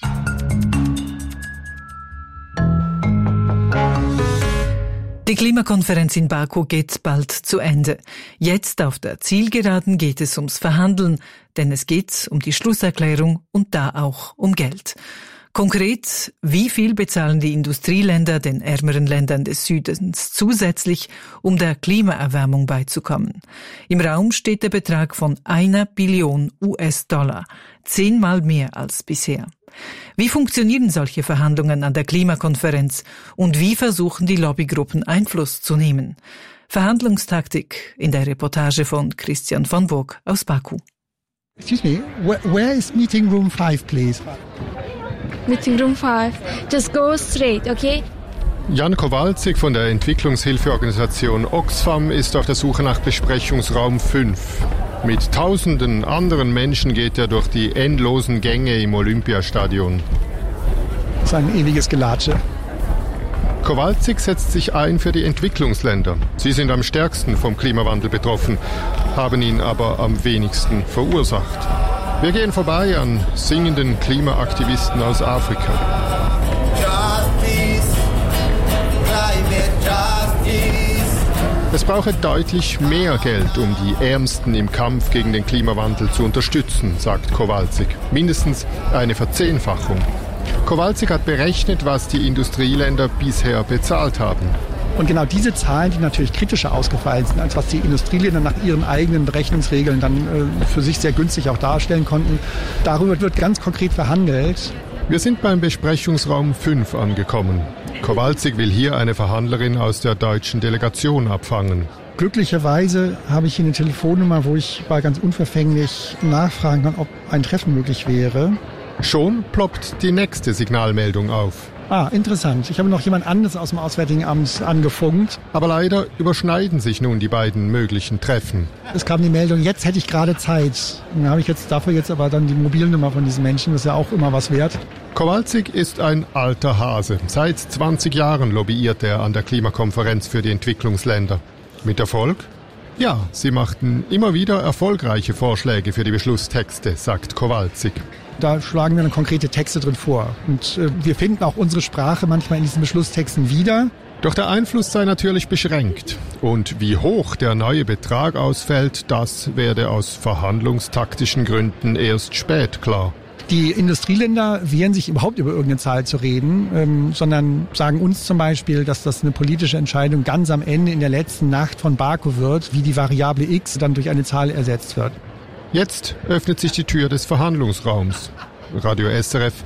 Die Klimakonferenz in Baku geht bald zu Ende. Jetzt auf der Zielgeraden geht es ums Verhandeln, denn es geht um die Schlusserklärung und da auch um Geld. Konkret, wie viel bezahlen die Industrieländer den ärmeren Ländern des Südens zusätzlich, um der Klimaerwärmung beizukommen? Im Raum steht der Betrag von einer Billion U S-Dollar, zehnmal mehr als bisher. Wie funktionieren solche Verhandlungen an der Klimakonferenz und wie versuchen die Lobbygruppen Einfluss zu nehmen? Verhandlungstaktik in der Reportage von Christian von Burg aus Baku. Excuse me, where, where is meeting room five, please? Meeting room five. Just go straight, okay? Jan Kowalczyk von der Entwicklungshilfeorganisation Oxfam ist auf der Suche nach Besprechungsraum fünf. Mit tausenden anderen Menschen geht er durch die endlosen Gänge im Olympiastadion. Das ist ein ewiges Gelatsche. Kowalczyk setzt sich ein für die Entwicklungsländer. Sie sind am stärksten vom Klimawandel betroffen, haben ihn aber am wenigsten verursacht. Wir gehen vorbei an singenden Klimaaktivisten aus Afrika. Justice, climate justice. Es brauche deutlich mehr Geld, um die Ärmsten im Kampf gegen den Klimawandel zu unterstützen, sagt Kowalczyk. Mindestens eine Verzehnfachung. Kowalczyk hat berechnet, was die Industrieländer bisher bezahlt haben. Und genau diese Zahlen, die natürlich kritischer ausgefallen sind, als was die Industrieländer nach ihren eigenen Berechnungsregeln dann äh, für sich sehr günstig auch darstellen konnten, darüber wird ganz konkret verhandelt. Wir sind beim Besprechungsraum fünf angekommen. Kowalczyk will hier eine Verhandlerin aus der deutschen Delegation abfangen. Glücklicherweise habe ich hier eine Telefonnummer, wo ich mal ganz unverfänglich nachfragen kann, ob ein Treffen möglich wäre. Schon ploppt die nächste Signalmeldung auf. Ah, interessant. Ich habe noch jemand anderes aus dem Auswärtigen Amt angefunkt. Aber leider überschneiden sich nun die beiden möglichen Treffen. Es kam die Meldung, jetzt hätte ich gerade Zeit. Dann habe ich jetzt dafür jetzt aber dann die Mobilnummer von diesem Menschen, das ist ja auch immer was wert. Kowalczyk ist ein alter Hase. Seit zwanzig Jahren lobbyiert er an der Klimakonferenz für die Entwicklungsländer. Mit Erfolg? Ja, sie machten immer wieder erfolgreiche Vorschläge für die Beschlusstexte, sagt Kowalczyk. Da schlagen wir dann konkrete Texte drin vor. Und äh, wir finden auch unsere Sprache manchmal in diesen Beschlusstexten wieder. Doch der Einfluss sei natürlich beschränkt. Und wie hoch der neue Betrag ausfällt, das werde aus verhandlungstaktischen Gründen erst spät klar. Die Industrieländer wehren sich überhaupt über irgendeine Zahl zu reden, ähm, sondern sagen uns zum Beispiel, dass das eine politische Entscheidung ganz am Ende in der letzten Nacht von Baku wird, wie die Variable X dann durch eine Zahl ersetzt wird. Jetzt öffnet sich die Tür des Verhandlungsraums. Radio S R F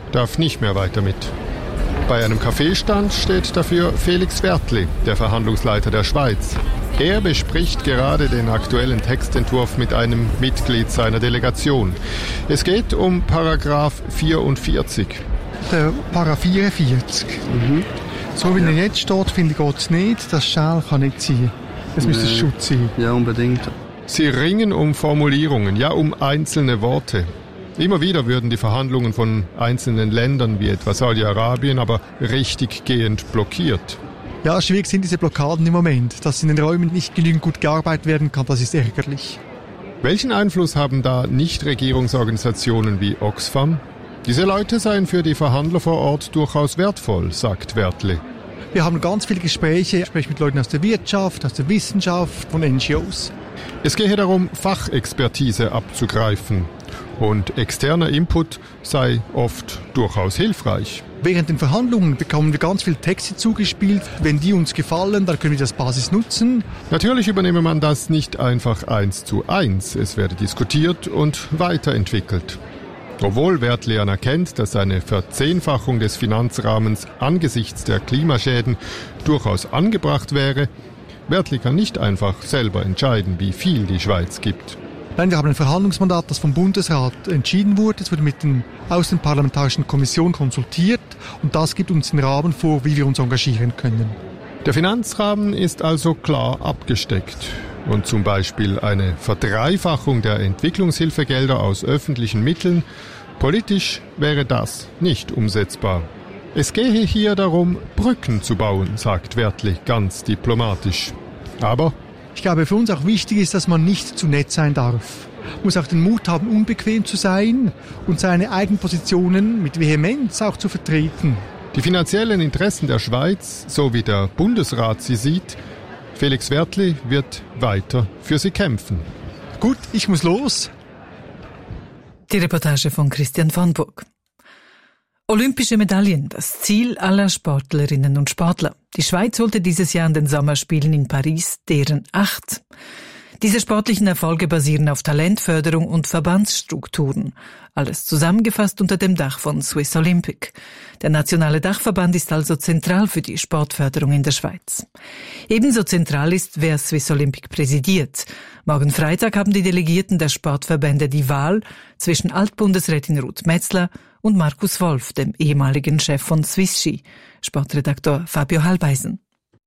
darf nicht mehr weiter mit. Bei einem Kaffeestand steht dafür Felix Wertli, der Verhandlungsleiter der Schweiz. Er bespricht gerade den aktuellen Textentwurf mit einem Mitglied seiner Delegation. Es geht um Paragraph vierundvierzig. Der Paragraph vierundvierzig. Mhm. So wie ja. er jetzt steht, finde ich, geht es nicht. Das Schal kann nicht sein. Es müsste nee. Schutz sein. Ja, unbedingt. Sie ringen um Formulierungen, ja um einzelne Worte. Immer wieder würden die Verhandlungen von einzelnen Ländern wie etwa Saudi-Arabien aber richtiggehend blockiert. Ja, schwierig sind diese Blockaden im Moment. Dass in den Räumen nicht genügend gut gearbeitet werden kann, das ist ärgerlich. Welchen Einfluss haben da Nichtregierungsorganisationen wie Oxfam? Diese Leute seien für die Verhandler vor Ort durchaus wertvoll, sagt Wertli. Wir haben ganz viele Gespräche, Gespräche mit Leuten aus der Wirtschaft, aus der Wissenschaft, von N G Os. Es gehe darum, Fachexpertise abzugreifen. Und externer Input sei oft durchaus hilfreich. Während den Verhandlungen bekommen wir ganz viele Texte zugespielt. Wenn die uns gefallen, dann können wir das Basis nutzen. Natürlich übernehme man das nicht einfach eins zu eins. Es werde diskutiert und weiterentwickelt. Obwohl Wertli anerkennt, dass eine Verzehnfachung des Finanzrahmens angesichts der Klimaschäden durchaus angebracht wäre, Wertli kann nicht einfach selber entscheiden, wie viel die Schweiz gibt. Nein, wir haben ein Verhandlungsmandat, das vom Bundesrat entschieden wurde. Es wurde mit den Außenparlamentarischen Kommission konsultiert und das gibt uns den Rahmen vor, wie wir uns engagieren können. Der Finanzrahmen ist also klar abgesteckt. Und zum Beispiel eine Verdreifachung der Entwicklungshilfegelder aus öffentlichen Mitteln, politisch wäre das nicht umsetzbar. Es gehe hier darum, Brücken zu bauen, sagt Wertli ganz diplomatisch. Aber ich glaube, für uns auch wichtig ist, dass man nicht zu nett sein darf. Man muss auch den Mut haben, unbequem zu sein und seine eigenen Positionen mit Vehemenz auch zu vertreten. Die finanziellen Interessen der Schweiz, so wie der Bundesrat sie sieht, Felix Wertli wird weiter für sie kämpfen. Gut, ich muss los. Die Reportage von Christian von Burg. Olympische Medaillen, das Ziel aller Sportlerinnen und Sportler. Die Schweiz holte dieses Jahr an den Sommerspielen in Paris deren acht. Diese sportlichen Erfolge basieren auf Talentförderung und Verbandsstrukturen. Alles zusammengefasst unter dem Dach von Swiss Olympic. Der nationale Dachverband ist also zentral für die Sportförderung in der Schweiz. Ebenso zentral ist, wer Swiss Olympic präsidiert. Morgen Freitag haben die Delegierten der Sportverbände die Wahl zwischen Altbundesrätin Ruth Metzler und Markus Wolf, dem ehemaligen Chef von Swiss Ski. Sportredaktor Fabio Halbeisen.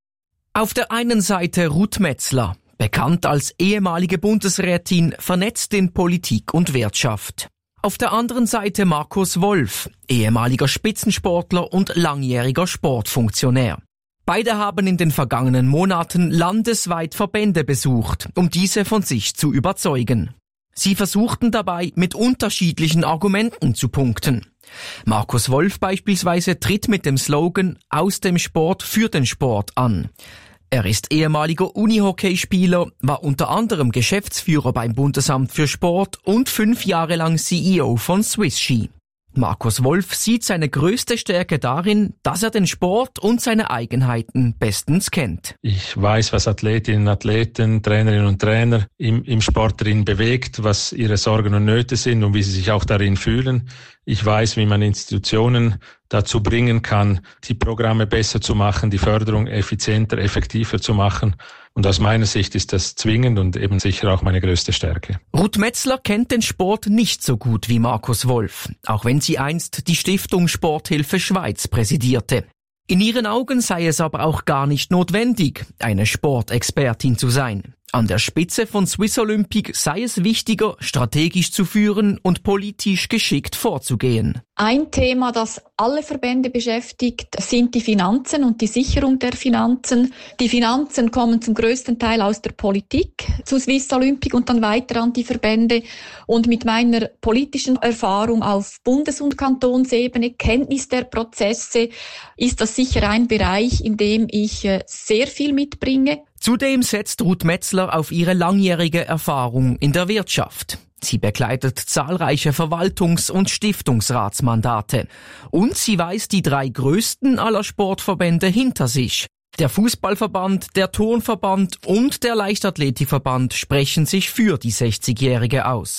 Auf der einen Seite Ruth Metzler, bekannt als ehemalige Bundesrätin, vernetzt in Politik und Wirtschaft. Auf der anderen Seite Markus Wolf, ehemaliger Spitzensportler und langjähriger Sportfunktionär. Beide haben in den vergangenen Monaten landesweit Verbände besucht, um diese von sich zu überzeugen. Sie versuchten dabei, mit unterschiedlichen Argumenten zu punkten. Markus Wolf beispielsweise tritt mit dem Slogan „Aus dem Sport für den Sport" an. Er ist ehemaliger Unihockeyspieler, war unter anderem Geschäftsführer beim Bundesamt für Sport und fünf Jahre lang C E O von Swiss Ski. Markus Wolf sieht seine größte Stärke darin, dass er den Sport und seine Eigenheiten bestens kennt. Ich weiß, was Athletinnen und Athleten, Trainerinnen und Trainer im, im Sport drin bewegt, was ihre Sorgen und Nöte sind und wie sie sich auch darin fühlen. Ich weiß, wie man Institutionen dazu bringen kann, die Programme besser zu machen, die Förderung effizienter, effektiver zu machen. Und aus meiner Sicht ist das zwingend und eben sicher auch meine größte Stärke. Ruth Metzler kennt den Sport nicht so gut wie Markus Wolf, auch wenn sie einst die Stiftung Sporthilfe Schweiz präsidierte. In ihren Augen sei es aber auch gar nicht notwendig, eine Sportexpertin zu sein. An der Spitze von Swiss Olympic sei es wichtiger, strategisch zu führen und politisch geschickt vorzugehen. Ein Thema, das alle Verbände beschäftigt, sind die Finanzen und die Sicherung der Finanzen. Die Finanzen kommen zum größten Teil aus der Politik zu Swiss Olympic und dann weiter an die Verbände. Und mit meiner politischen Erfahrung auf Bundes- und Kantonsebene, Kenntnis der Prozesse, ist das sicher ein Bereich, in dem ich sehr viel mitbringe. Zudem setzt Ruth Metzler auf ihre langjährige Erfahrung in der Wirtschaft. Sie begleitet zahlreiche Verwaltungs- und Stiftungsratsmandate. Und sie weiß die drei größten aller Sportverbände hinter sich. Der Fußballverband, der Turnverband und der Leichtathletikverband sprechen sich für die sechzigjährige aus.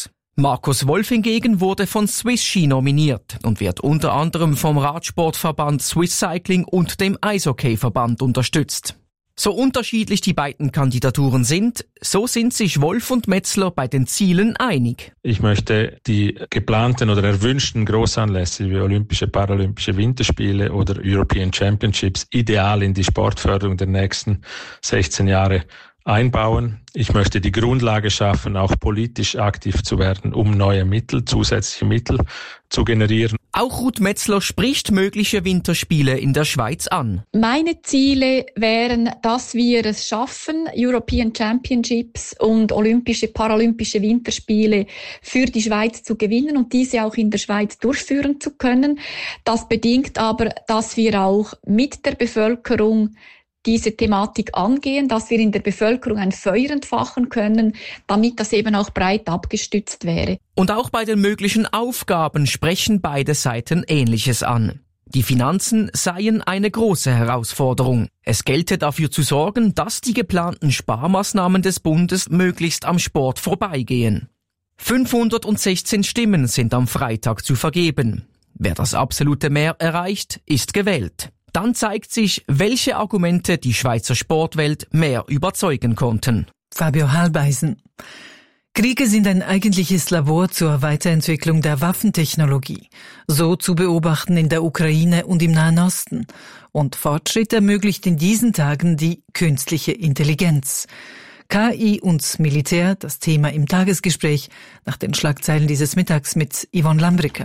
Markus Wolf hingegen wurde von Swiss Ski nominiert und wird unter anderem vom Radsportverband Swiss Cycling und dem Eishockeyverband unterstützt. So unterschiedlich die beiden Kandidaturen sind, so sind sich Wolf und Metzler bei den Zielen einig. Ich möchte die geplanten oder erwünschten Großanlässe wie Olympische, Paralympische Winterspiele oder European Championships ideal in die Sportförderung der nächsten sechzehn Jahre einbauen. Ich möchte die Grundlage schaffen, auch politisch aktiv zu werden, um neue Mittel, zusätzliche Mittel zu generieren. Auch Ruth Metzler spricht mögliche Winterspiele in der Schweiz an. Meine Ziele wären, dass wir es schaffen, European Championships und Olympische, Paralympische Winterspiele für die Schweiz zu gewinnen und diese auch in der Schweiz durchführen zu können. Das bedingt aber, dass wir auch mit der Bevölkerung diese Thematik angehen, dass wir in der Bevölkerung ein Feuer entfachen können, damit das eben auch breit abgestützt wäre. Und auch bei den möglichen Aufgaben sprechen beide Seiten Ähnliches an. Die Finanzen seien eine große Herausforderung. Es gelte dafür zu sorgen, dass die geplanten Sparmaßnahmen des Bundes möglichst am Sport vorbeigehen. fünfhundertsechzehn Stimmen sind am Freitag zu vergeben. Wer das absolute Mehr erreicht, ist gewählt. Dann zeigt sich, welche Argumente die Schweizer Sportwelt mehr überzeugen konnten. Fabio Halbeisen. Kriege sind ein eigentliches Labor zur Weiterentwicklung der Waffentechnologie. So zu beobachten in der Ukraine und im Nahen Osten. Und Fortschritt ermöglicht in diesen Tagen die künstliche Intelligenz. K I und Militär, das Thema im Tagesgespräch, nach den Schlagzeilen dieses Mittags mit Yvonne Lambricker.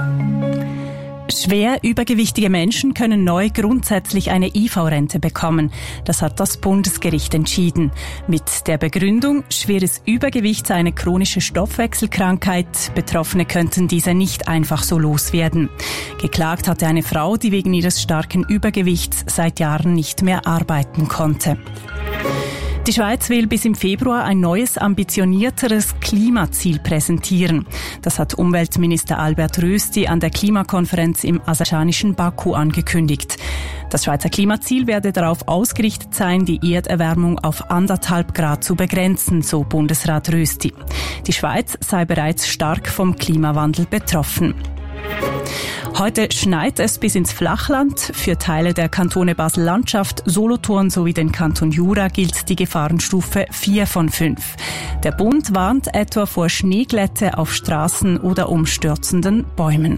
Schwer übergewichtige Menschen können neu grundsätzlich eine I V-Rente bekommen. Das hat das Bundesgericht entschieden. Mit der Begründung, schweres Übergewicht sei eine chronische Stoffwechselkrankheit. Betroffene könnten diese nicht einfach so loswerden. Geklagt hatte eine Frau, die wegen ihres starken Übergewichts seit Jahren nicht mehr arbeiten konnte. Die Schweiz will bis im Februar ein neues, ambitionierteres Klimaziel präsentieren. Das hat Umweltminister Albert Rösti an der Klimakonferenz im aserbaidschanischen Baku angekündigt. Das Schweizer Klimaziel werde darauf ausgerichtet sein, die Erderwärmung auf anderthalb Grad zu begrenzen, so Bundesrat Rösti. Die Schweiz sei bereits stark vom Klimawandel betroffen. Heute schneit es bis ins Flachland. Für Teile der Kantone Basel-Landschaft, Solothurn sowie den Kanton Jura gilt die Gefahrenstufe vier von fünf. Der Bund warnt etwa vor Schneeglätte auf Straßen oder umstürzenden Bäumen.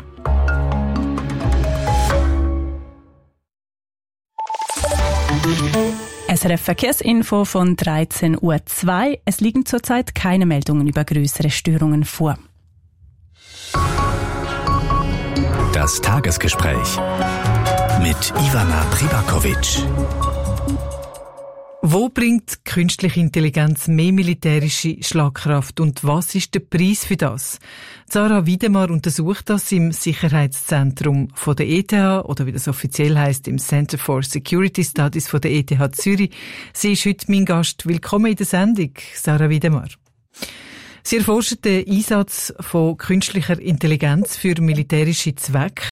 S R F Verkehrsinfo von dreizehn Uhr zwei. Es liegen zurzeit keine Meldungen über größere Störungen vor. Das Tagesgespräch mit Ivana Pribakovic. Wo bringt künstliche Intelligenz mehr militärische Schlagkraft und was ist der Preis für das? Sarah Wiedemar untersucht das im Sicherheitszentrum von der E T H oder wie das offiziell heißt im Center for Security Studies von der E T H Zürich. Sie ist heute mein Gast. Willkommen in der Sendung, Sarah Wiedemar. Sie erforschen den Einsatz von künstlicher Intelligenz für militärische Zwecke.